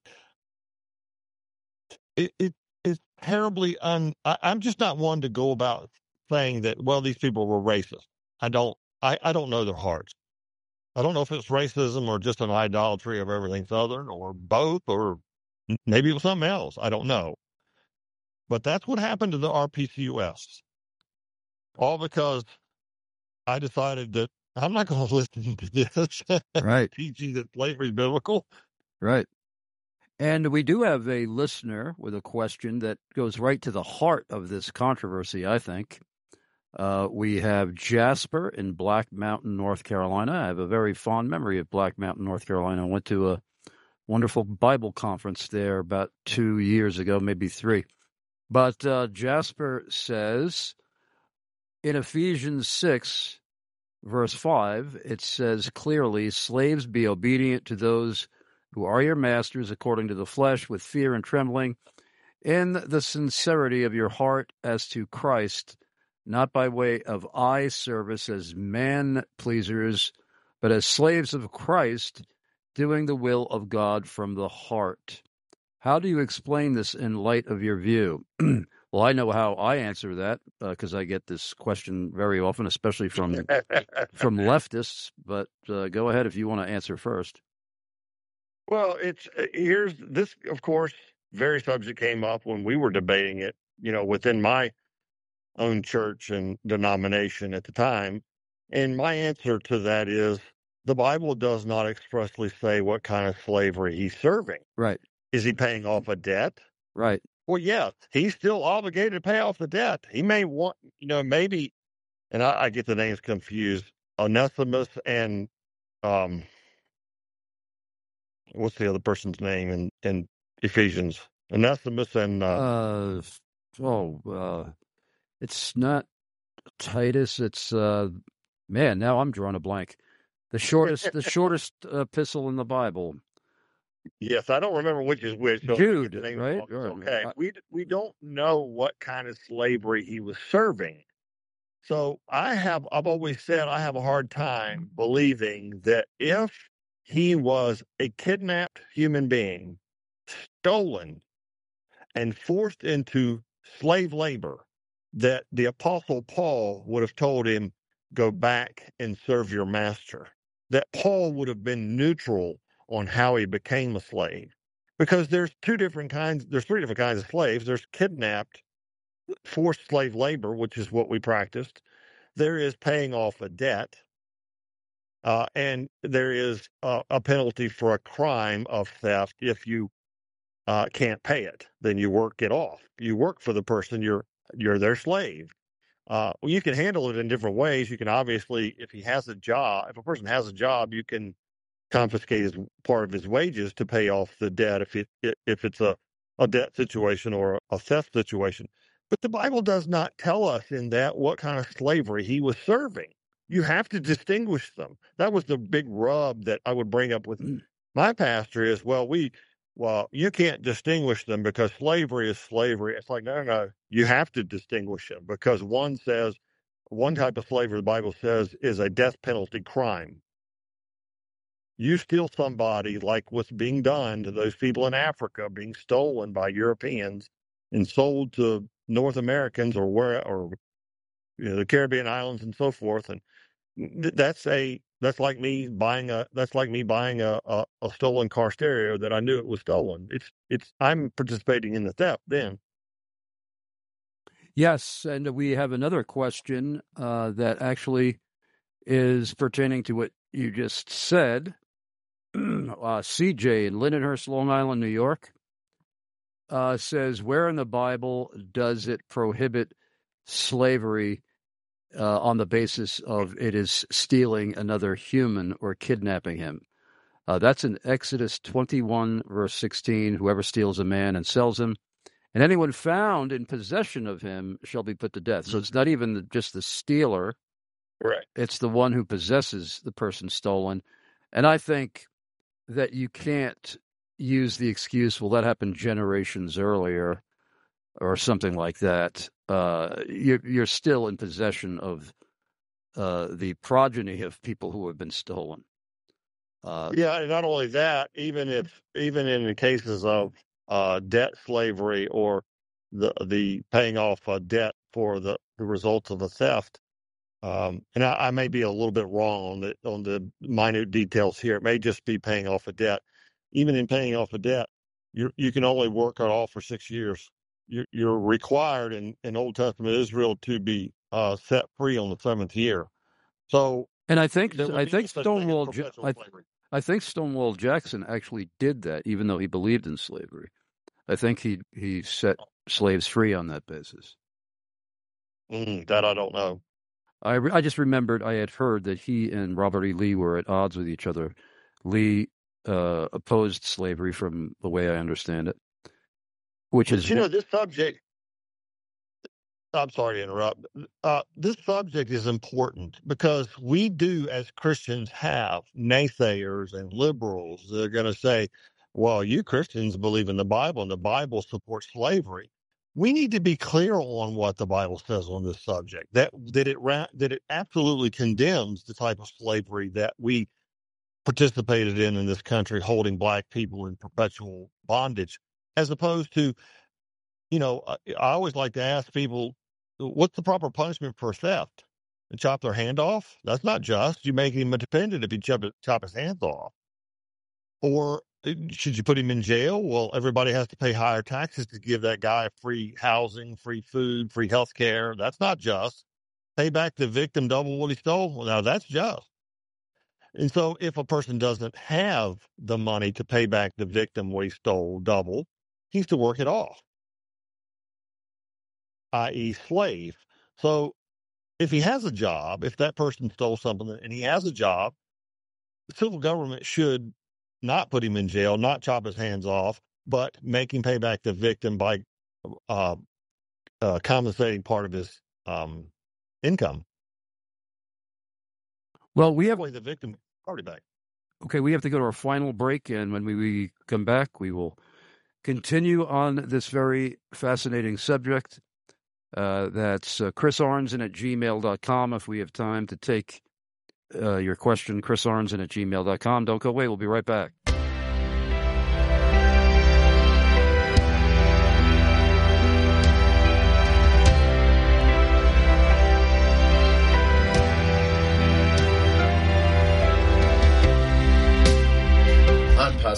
it, it it's terribly un. I, I'm just not one to go about saying that, well, these people were racist. I don't, I, I don't know their hearts. I don't know if it's racism or just an idolatry of everything Southern or both, or maybe it was something else. I don't know. But that's what happened to the R P C U S. All because I decided that I'm not going to listen to this. Right. Teaching that slavery is biblical. Right. And we do have a listener with a question that goes right to the heart of this controversy, I think. Uh, we have Jasper in Black Mountain, North Carolina. I have a very fond memory of Black Mountain, North Carolina. I went to a wonderful Bible conference there about two years ago, maybe three. But uh, Jasper says, in Ephesians six, verse five, it says clearly, slaves, be obedient to those who are your masters according to the flesh, with fear and trembling, in the sincerity of your heart as to Christ, not by way of eye service as man-pleasers, but as slaves of Christ, doing the will of God from the heart. How do you explain this in light of your view? Well, I know how I answer that because uh, I get this question very often, especially from from leftists. But uh, go ahead if you want to answer first. Well, it's here's this, of course, very subject came up when we were debating it, you know, within my own church and denomination at the time. And my answer to that is the Bible does not expressly say what kind of slavery he's serving. Right. Is he paying off a debt? Right. Well, yes, he's still obligated to pay off the debt. He may want, you know, maybe, and I, I get the names confused, Onesimus and, um, what's the other person's name in, in Ephesians? Onesimus and, uh, uh oh, uh, it's not Titus. It's, uh, man, now I'm drawing a blank. The shortest, the shortest epistle in the Bible. Yes, I don't remember which is which. So Jude, right? Okay, we we don't know what kind of slavery he was serving. So I have, I've always said I have a hard time believing that if he was a kidnapped human being, stolen, and forced into slave labor, that the Apostle Paul would have told him, go back and serve your master. that Paul would have been neutral on how he became a slave, because there's two different kinds, there's three different kinds of slaves. There's kidnapped, forced slave labor, which is what we practiced. There is paying off a debt, uh, and there is uh, a penalty for a crime of theft. If you uh, can't pay it, then you work it off. You work for the person, you're you're their slave. Uh, well, you can handle it in different ways. You can obviously, if he has a job, if a person has a job, you can confiscate his part of his wages to pay off the debt if it if it's a, a debt situation or a theft situation. But the Bible does not tell us in that what kind of slavery he was serving. You have to distinguish them. That was the big rub that I would bring up with my pastor is, well, we, well, you can't distinguish them because slavery is slavery. It's like, no, no, no. You have to distinguish them because one says, one type of slavery the Bible says is a death penalty crime. You steal somebody like what's being done to those people in Africa, being stolen by Europeans and sold to North Americans or where, or you know, the Caribbean islands and so forth. And th- that's a, that's like me buying a, that's like me buying a, a, a stolen car stereo that I knew it was stolen. It's, it's, I'm participating in the theft then. Yes. And we have another question uh, that actually is pertaining to what you just said. uh, C J in Lindenhurst, Long Island, New York, uh, says, where in the Bible does it prohibit slavery uh, on the basis of it is stealing another human or kidnapping him? Uh, that's in Exodus twenty-one, verse sixteen. Whoever steals a man and sells him, and anyone found in possession of him shall be put to death. So it's not even just the stealer. Right. It's the one who possesses the person stolen. And I think that you can't use the excuse, well, that happened generations earlier or something like that. Uh, you're, you're still in possession of uh, the progeny of people who have been stolen. Uh, yeah, and not only that, even if even in the cases of uh, debt slavery or the the paying off a debt for the, the results of a theft, Um, and I, I may be a little bit wrong on the on the minute details here. It may just be paying off a debt. Even in paying off a debt, you you can only work it off for six years. You're, you're required in, in Old Testament Israel to be uh, set free on the seventh year. So, and I think I think no Stonewall I, I think Stonewall Jackson actually did that, even though he believed in slavery. I think he he set slaves free on that basis. Mm, that I don't know. I, re- I just remembered I had heard that he and Robert E. Lee were at odds with each other. Lee uh, opposed slavery from the way I understand it, which but is... You know, this subject, I'm sorry to interrupt. Uh, this subject is important because we do as Christians have naysayers and liberals that are going to say, well, you Christians believe in the Bible and the Bible supports slavery. We need to be clear on what the Bible says on this subject, that that it that it absolutely condemns the type of slavery that we participated in in this country, holding black people in perpetual bondage, as opposed to, you know, I, I always like to ask people, what's the proper punishment for theft? And chop their hand off? That's not just. You make him a dependent if you chop, chop his hands off. Or should you put him in jail? Well, everybody has to pay higher taxes to give that guy free housing, free food, free health care. That's not just. Pay back the victim double what he stole. Well, now that's just. And so if a person doesn't have the money to pay back the victim what he stole double, he's to work it off, that is slave. So if he has a job, if that person stole something and he has a job, the civil government should not put him in jail, not chop his hands off, but make him pay back the victim by uh, uh, compensating part of his um, income. Well, we have the victim party back. Okay, we have to go to our final break, and when we, we come back, we will continue on this very fascinating subject. Uh, that's uh, Chris Arnzen at gmail dot com. If we have time to take uh, your question, Chris Arnzen at gmail dot com. Don't go away. We'll be right back.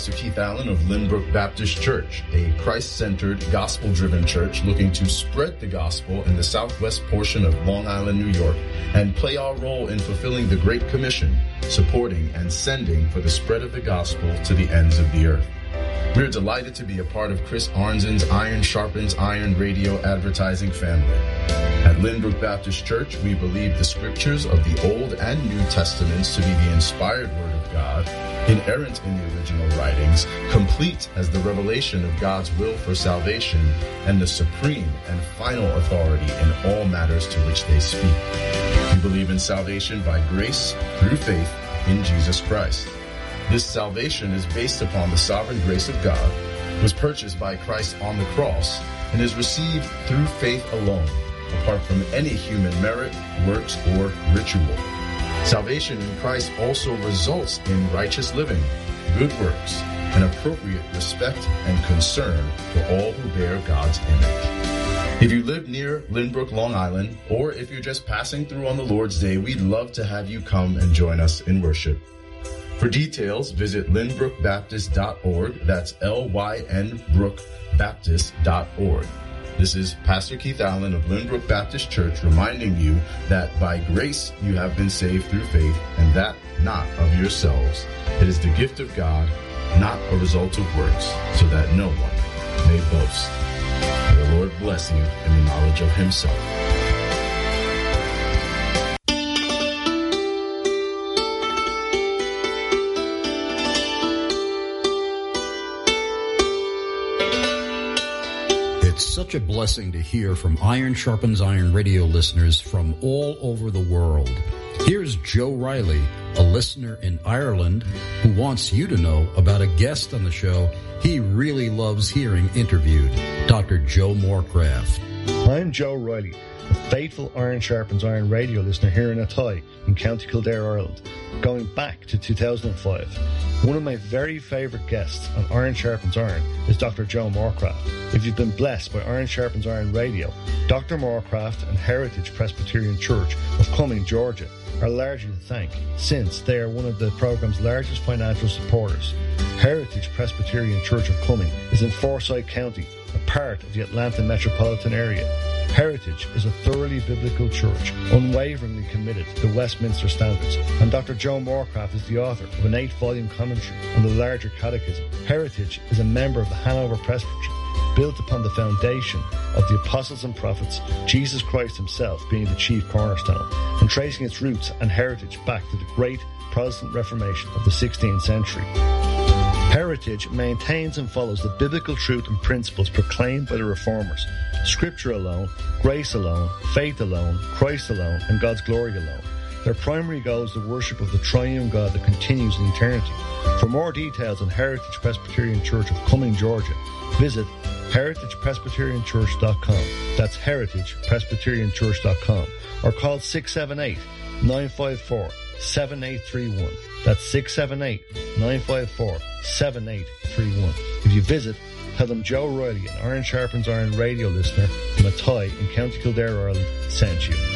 Pastor Keith Allen of Lynbrook Baptist Church, a Christ-centered, gospel-driven church looking to spread the gospel in the southwest portion of Long Island, New York, and play our role in fulfilling the Great Commission, supporting and sending for the spread of the gospel to the ends of the earth. We're delighted to be a part of Chris Arnzen's Iron Sharpens Iron radio advertising family. At Lynbrook Baptist Church, we believe the scriptures of the Old and New Testaments to be the inspired Word of God, inerrant in the original writings, complete as the revelation of God's will for salvation, and the supreme and final authority in all matters to which they speak. We believe in salvation by grace through faith in Jesus Christ. This salvation is based upon the sovereign grace of God, was purchased by Christ on the cross, and is received through faith alone, apart from any human merit, works, or ritual. Salvation in Christ also results in righteous living, good works, and appropriate respect and concern for all who bear God's image. If you live near Lynbrook, Long Island, or if you're just passing through on the Lord's Day, we'd love to have you come and join us in worship. For details, visit lynbrook baptist dot org. That's L Y N brook baptist dot org. This is Pastor Keith Allen of Lynbrook Baptist Church reminding you that by grace you have been saved through faith, and that not of yourselves. It is the gift of God, not a result of works, so that no one may boast. May the Lord bless you in the knowledge of himself. It's such a blessing to hear from Iron Sharpens Iron radio listeners from all over the world. Here's Joe Riley, a listener in Ireland, who wants you to know about a guest on the show he really loves hearing interviewed, Doctor Joe Morecraft. I'm Joe Riley, a faithful Iron Sharpens Iron radio listener here in Athy in County Kildare, Ireland, going back to two thousand five. One of my very favourite guests on Iron Sharpens Iron is Doctor Joe Morecraft. If you've been blessed by Iron Sharpens Iron Radio, Doctor Morecraft and Heritage Presbyterian Church of Cumming, Georgia, are largely to thank, since they are one of the programme's largest financial supporters. Heritage Presbyterian Church of Cumming is in Forsyth County, a part of the Atlanta metropolitan area. Heritage is a thoroughly biblical church, unwaveringly committed to Westminster standards, and Doctor Joe Morecraft is the author of an eight-volume commentary on the larger catechism. Heritage is a member of the Hanover Presbytery, built upon the foundation of the apostles and prophets, Jesus Christ himself being the chief cornerstone, and tracing its roots and heritage back to the great Protestant Reformation of the sixteenth century. Heritage maintains and follows the biblical truth and principles proclaimed by the Reformers. Scripture alone, grace alone, faith alone, Christ alone, and God's glory alone. Their primary goal is the worship of the triune God that continues in eternity. For more details on Heritage Presbyterian Church of Cumming, Georgia, visit heritage presbyterian church dot com. That's heritage presbyterian church dot com. Or call six seven eight, nine five four, seven eight three one. That's six seven eight, nine five four, seven eight three one. If you visit, tell them Joe Riley, an Iron Sharpens Iron radio listener from Athy in County Kildare, Ireland, sent you.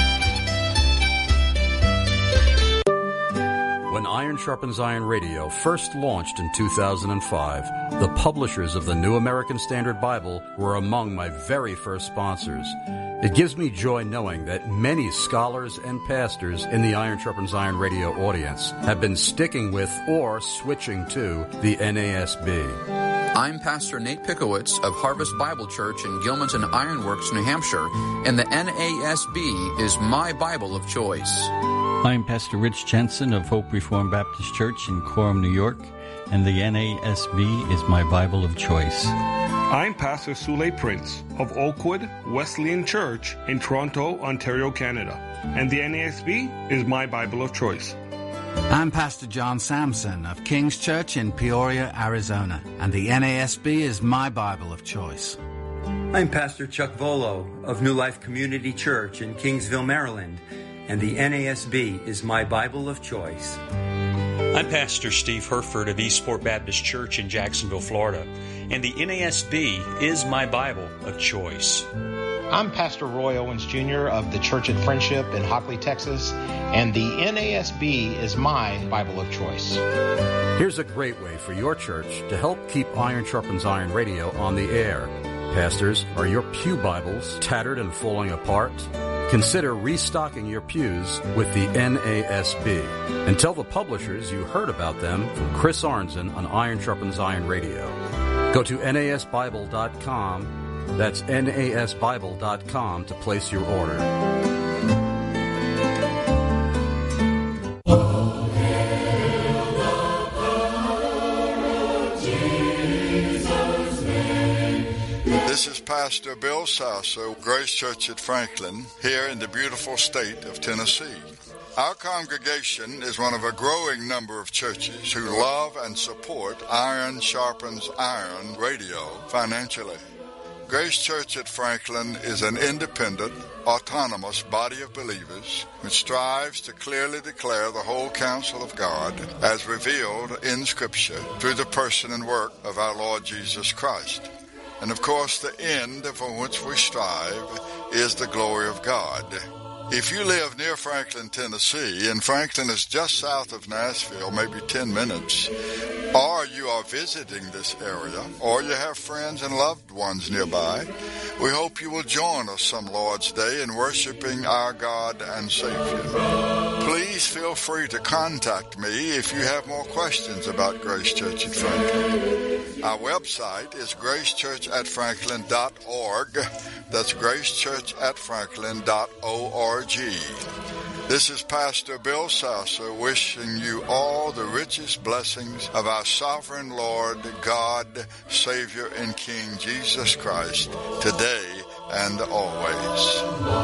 When Iron Sharpens Iron Radio first launched in two thousand five, the publishers of the New American Standard Bible were among my very first sponsors. It gives me joy knowing that many scholars and pastors in the Iron Sharpens Iron radio audience have been sticking with or switching to the N A S B. I'm Pastor Nate Pickowitz of Harvest Bible Church in Gilmanton Ironworks, New Hampshire, and the N A S B is my Bible of choice. I'm Pastor Rich Jensen of Hope Reformed Baptist Church in Coram, New York, and the N A S B is my Bible of choice. I'm Pastor Sule Prince of Oakwood Wesleyan Church in Toronto, Ontario, Canada, and the N A S B is my Bible of choice. I'm Pastor John Samson of King's Church in Peoria, Arizona, and the N A S B is my Bible of choice. I'm Pastor Chuck Volo of New Life Community Church in Kingsville, Maryland, and the N A S B is my Bible of choice. I'm Pastor Steve Herford of Eastport Baptist Church in Jacksonville, Florida, and the N A S B is my Bible of choice. I'm Pastor Roy Owens Junior of the Church at Friendship in Hockley, Texas, and the N A S B is my Bible of choice. Here's a great way for your church to help keep Iron Sharpens Iron Radio on the air. Pastors, are your pew Bibles tattered and falling apart? Consider restocking your pews with the N A S B. And tell the publishers you heard about them from Chris Arnzen on Iron Sharpens Iron Radio. Go to N A S Bible dot com. That's N A S Bible dot com to place your order. This is Pastor Bill Sasso, Grace Church at Franklin, here in the beautiful state of Tennessee. Our congregation is one of a growing number of churches who love and support Iron Sharpens Iron Radio financially. Grace Church at Franklin is an independent, autonomous body of believers which strives to clearly declare the whole counsel of God as revealed in Scripture through the person and work of our Lord Jesus Christ. And of course, the end for which we strive is the glory of God. If you live near Franklin, Tennessee, and Franklin is just south of Nashville, maybe ten minutes, or you are visiting this area, or you have friends and loved ones nearby, we hope you will join us some Lord's Day in worshiping our God and Savior. Please feel free to contact me if you have more questions about Grace Church at Franklin. Our website is grace church at franklin dot org. That's grace church at franklin dot org. This is Pastor Bill Sasso wishing you all the richest blessings of our sovereign Lord, God, Savior, and King Jesus Christ, today and always.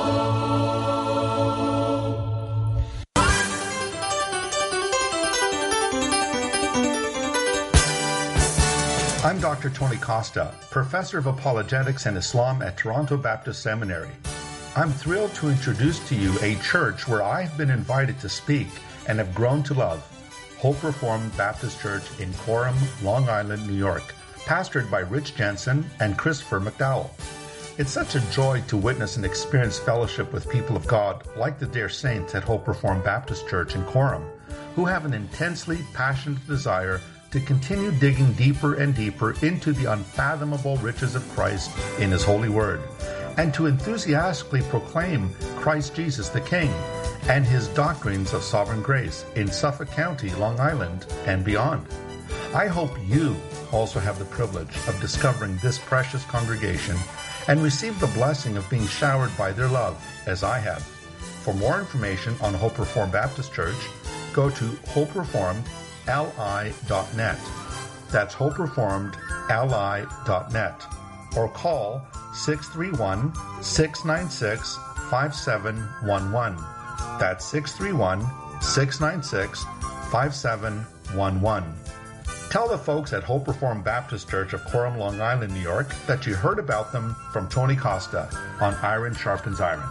I'm Doctor Tony Costa, Professor of Apologetics and Islam at Toronto Baptist Seminary. I'm thrilled to introduce to you a church where I've been invited to speak and have grown to love, Hope Reformed Baptist Church in Coram, Long Island, New York, pastored by Rich Jensen and Christopher McDowell. It's such a joy to witness and experience fellowship with people of God like the dear saints at Hope Reformed Baptist Church in Coram, who have an intensely passionate desire to continue digging deeper and deeper into the unfathomable riches of Christ in His holy word, and to enthusiastically proclaim Christ Jesus the King and His doctrines of sovereign grace in Suffolk County, Long Island, and beyond. I hope you also have the privilege of discovering this precious congregation and receive the blessing of being showered by their love, as I have. For more information on Hope Reformed Baptist Church, go to hope reformed l i dot net. That's hope reformed l i dot net. Or call six three one, six nine six, five seven one one. That's six three one, six nine six, five seven one one. Tell the folks at Hope Reformed Baptist Church of Coram, Long Island, New York, that you heard about them from Tony Costa on Iron Sharpens Iron.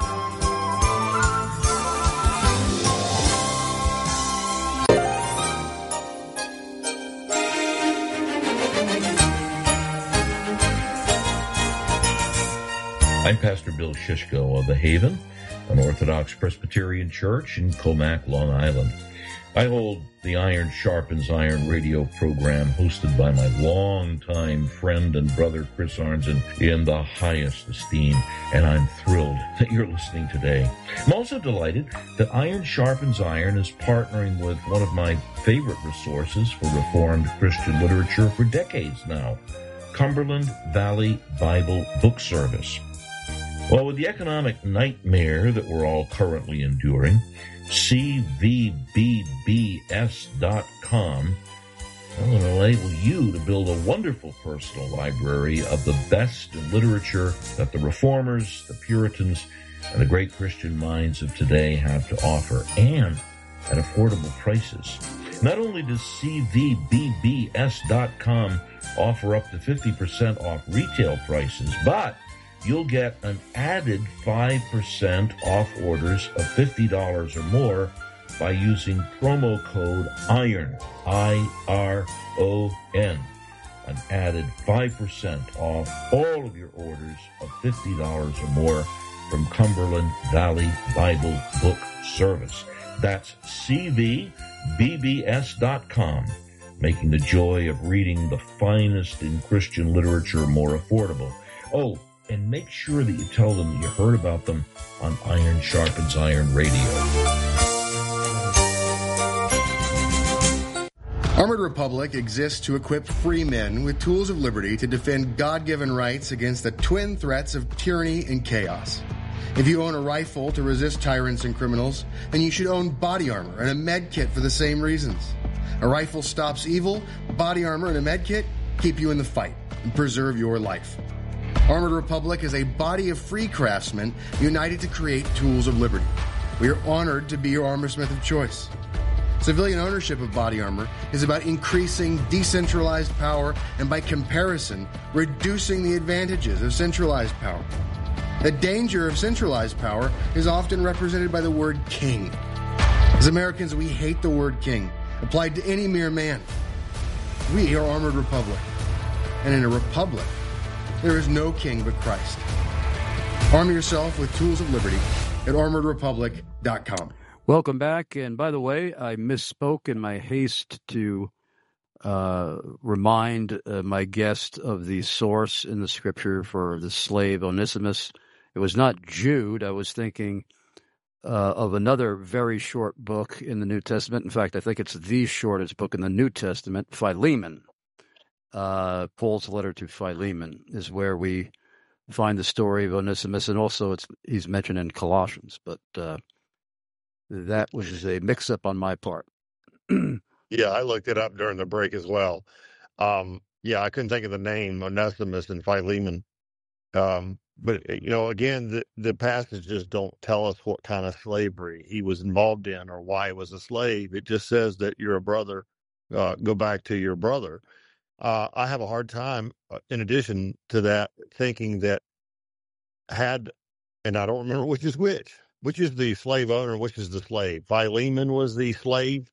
I'm Pastor Bill Shishko of The Haven, an Orthodox Presbyterian church in Comac, Long Island. I hold the Iron Sharpens Iron radio program hosted by my longtime friend and brother Chris Arnzen in the highest esteem, and I'm thrilled that you're listening today. I'm also delighted that Iron Sharpens Iron is partnering with one of my favorite resources for Reformed Christian literature for decades now, Cumberland Valley Bible Book Service. Well, with the economic nightmare that we're all currently enduring, C V B B S dot com will enable you to build a wonderful personal library of the best in literature that the Reformers, the Puritans, and the great Christian minds of today have to offer, and at affordable prices. Not only does C V B B S dot com offer up to fifty percent off retail prices, but you'll get an added five percent off orders of fifty dollars or more by using promo code IRON, I R O N. an added five percent off all of your orders of fifty dollars or more from Cumberland Valley Bible Book Service. That's C V B B S dot com, making the joy of reading the finest in Christian literature more affordable. Oh, and make sure that you tell them that you heard about them on Iron Sharpens Iron Radio. Armored Republic exists to equip free men with tools of liberty to defend God-given rights against the twin threats of tyranny and chaos. If you own a rifle to resist tyrants and criminals, then you should own body armor and a med kit for the same reasons. A rifle stops evil, body armor and a med kit keep you in the fight and preserve your life. Armored Republic is a body of free craftsmen united to create tools of liberty. We are honored to be your armorsmith of choice. Civilian ownership of body armor is about increasing decentralized power and, by comparison, reducing the advantages of centralized power. The danger of centralized power is often represented by the word king. As Americans, we hate the word king, applied to any mere man. We are Armored Republic, and in a republic, there is no king but Christ. Arm yourself with tools of liberty at armored republic dot com. Welcome back. And by the way, I misspoke in my haste to uh, remind uh, my guest of the source in the scripture for the slave Onesimus. It was not Jude. I was thinking uh, of another very short book in the New Testament. In fact, I think it's the shortest book in the New Testament, Philemon. Uh, Paul's letter to Philemon is where we find the story of Onesimus, and also it's he's mentioned in Colossians, but uh, that was a mix-up on my part. Yeah, I looked it up during the break as well. Um, yeah, I couldn't think of the name, Onesimus and Philemon. Um, but, you know, again, the, the passages don't tell us what kind of slavery he was involved in or why he was a slave. It just says that you're a brother. Uh, go back to your brother. Uh, I have a hard time, uh, in addition to that, thinking that had, and I don't remember which is which, which is the slave owner, which is the slave. Philemon was the slave.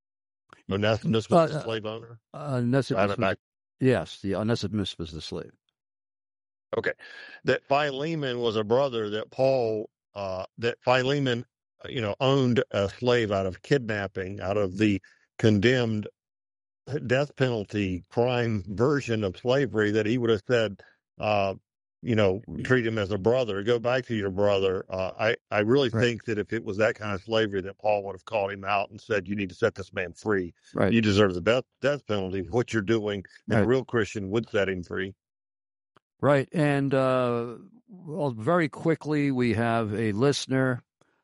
Onesimus was Uh, the slave owner. Uh, Onesimus was, back. yes, the Onesimus was the slave. Okay, that Philemon was a brother that Paul, uh, that Philemon, uh, you know, owned a slave out of kidnapping, out of the condemned death penalty crime version of slavery. That he would have said, uh, you know, treat him as a brother. Go back to your brother. Uh, I I really Right. think that if it was that kind of slavery, that Paul would have called him out and said, "You need to set this man free. Right. You deserve the death death penalty. What you're doing." And Right. a real Christian would set him free. Right. And uh, well, very quickly, we have a listener,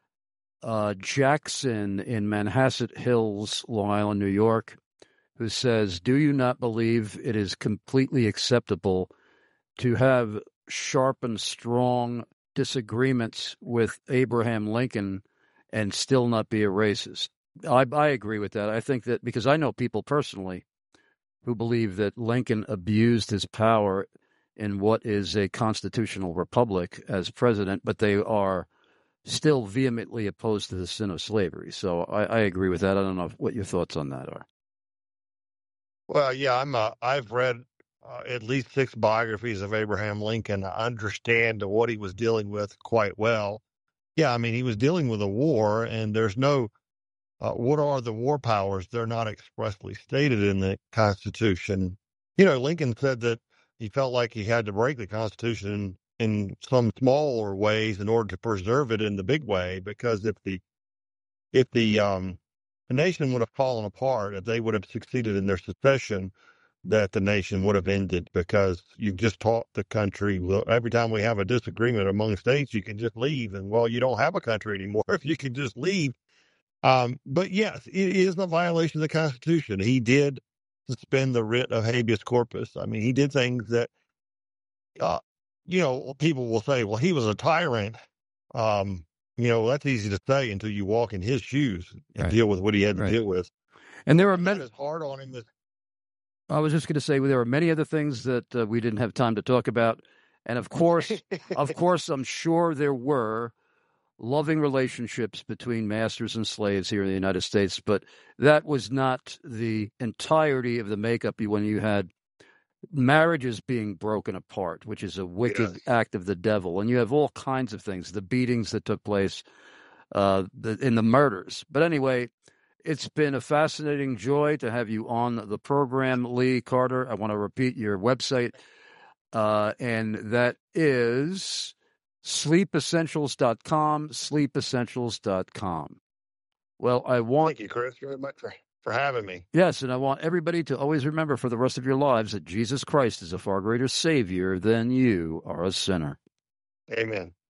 uh, Jackson in Manhasset Hills, Long Island, New York, who says, do you not believe it is completely acceptable to have sharp and strong disagreements with Abraham Lincoln and still not be a racist? I, I agree with that. I think that because I know people personally who believe that Lincoln abused his power in what is a constitutional republic as president, but they are still vehemently opposed to the sin of slavery. So I, I agree with that. I don't know what your thoughts on that are. Well, yeah, I'm. Uh, I've read uh, at least six biographies of Abraham Lincoln. I understand what he was dealing with quite well. Yeah, I mean, he was dealing with a war, and there's no. Uh, what are the war powers? They're not expressly stated in the Constitution. You know, Lincoln said that he felt like he had to break the Constitution in some smaller ways in order to preserve it in the big way, because if the if the um, the nation would have fallen apart, if they would have succeeded in their secession, that the nation would have ended, because you've just taught the country, well, every time we have a disagreement among states, you can just leave. And, well, you don't have a country anymore if you can just leave. Um, but, yes, it is a violation of the Constitution. He did suspend the writ of habeas corpus. I mean, he did things that, uh, you know, people will say, well, he was a tyrant. Um, you know, that's easy to say until you walk in his shoes and Right. deal with what he had to Right. deal with. And there are Not many. as hard on him as I was just going to say there are many other things that uh, we didn't have time to talk about, and of course, of course, I'm sure there were loving relationships between masters and slaves here in the United States, but that was not the entirety of the makeup when you had marriages being broken apart, which is a wicked Yes. act of the devil. And you have all kinds of things, the beatings that took place uh, the, in the murders. But anyway, it's been a fascinating joy to have you on the program, Lee Carter. I want to repeat your website, uh, and that is sleep essentials dot com, sleep essentials dot com. Well, I want... Thank you, Chris, very much for, for having me. Yes, and I want everybody to always remember for the rest of your lives that Jesus Christ is a far greater Savior than you are a sinner. Amen.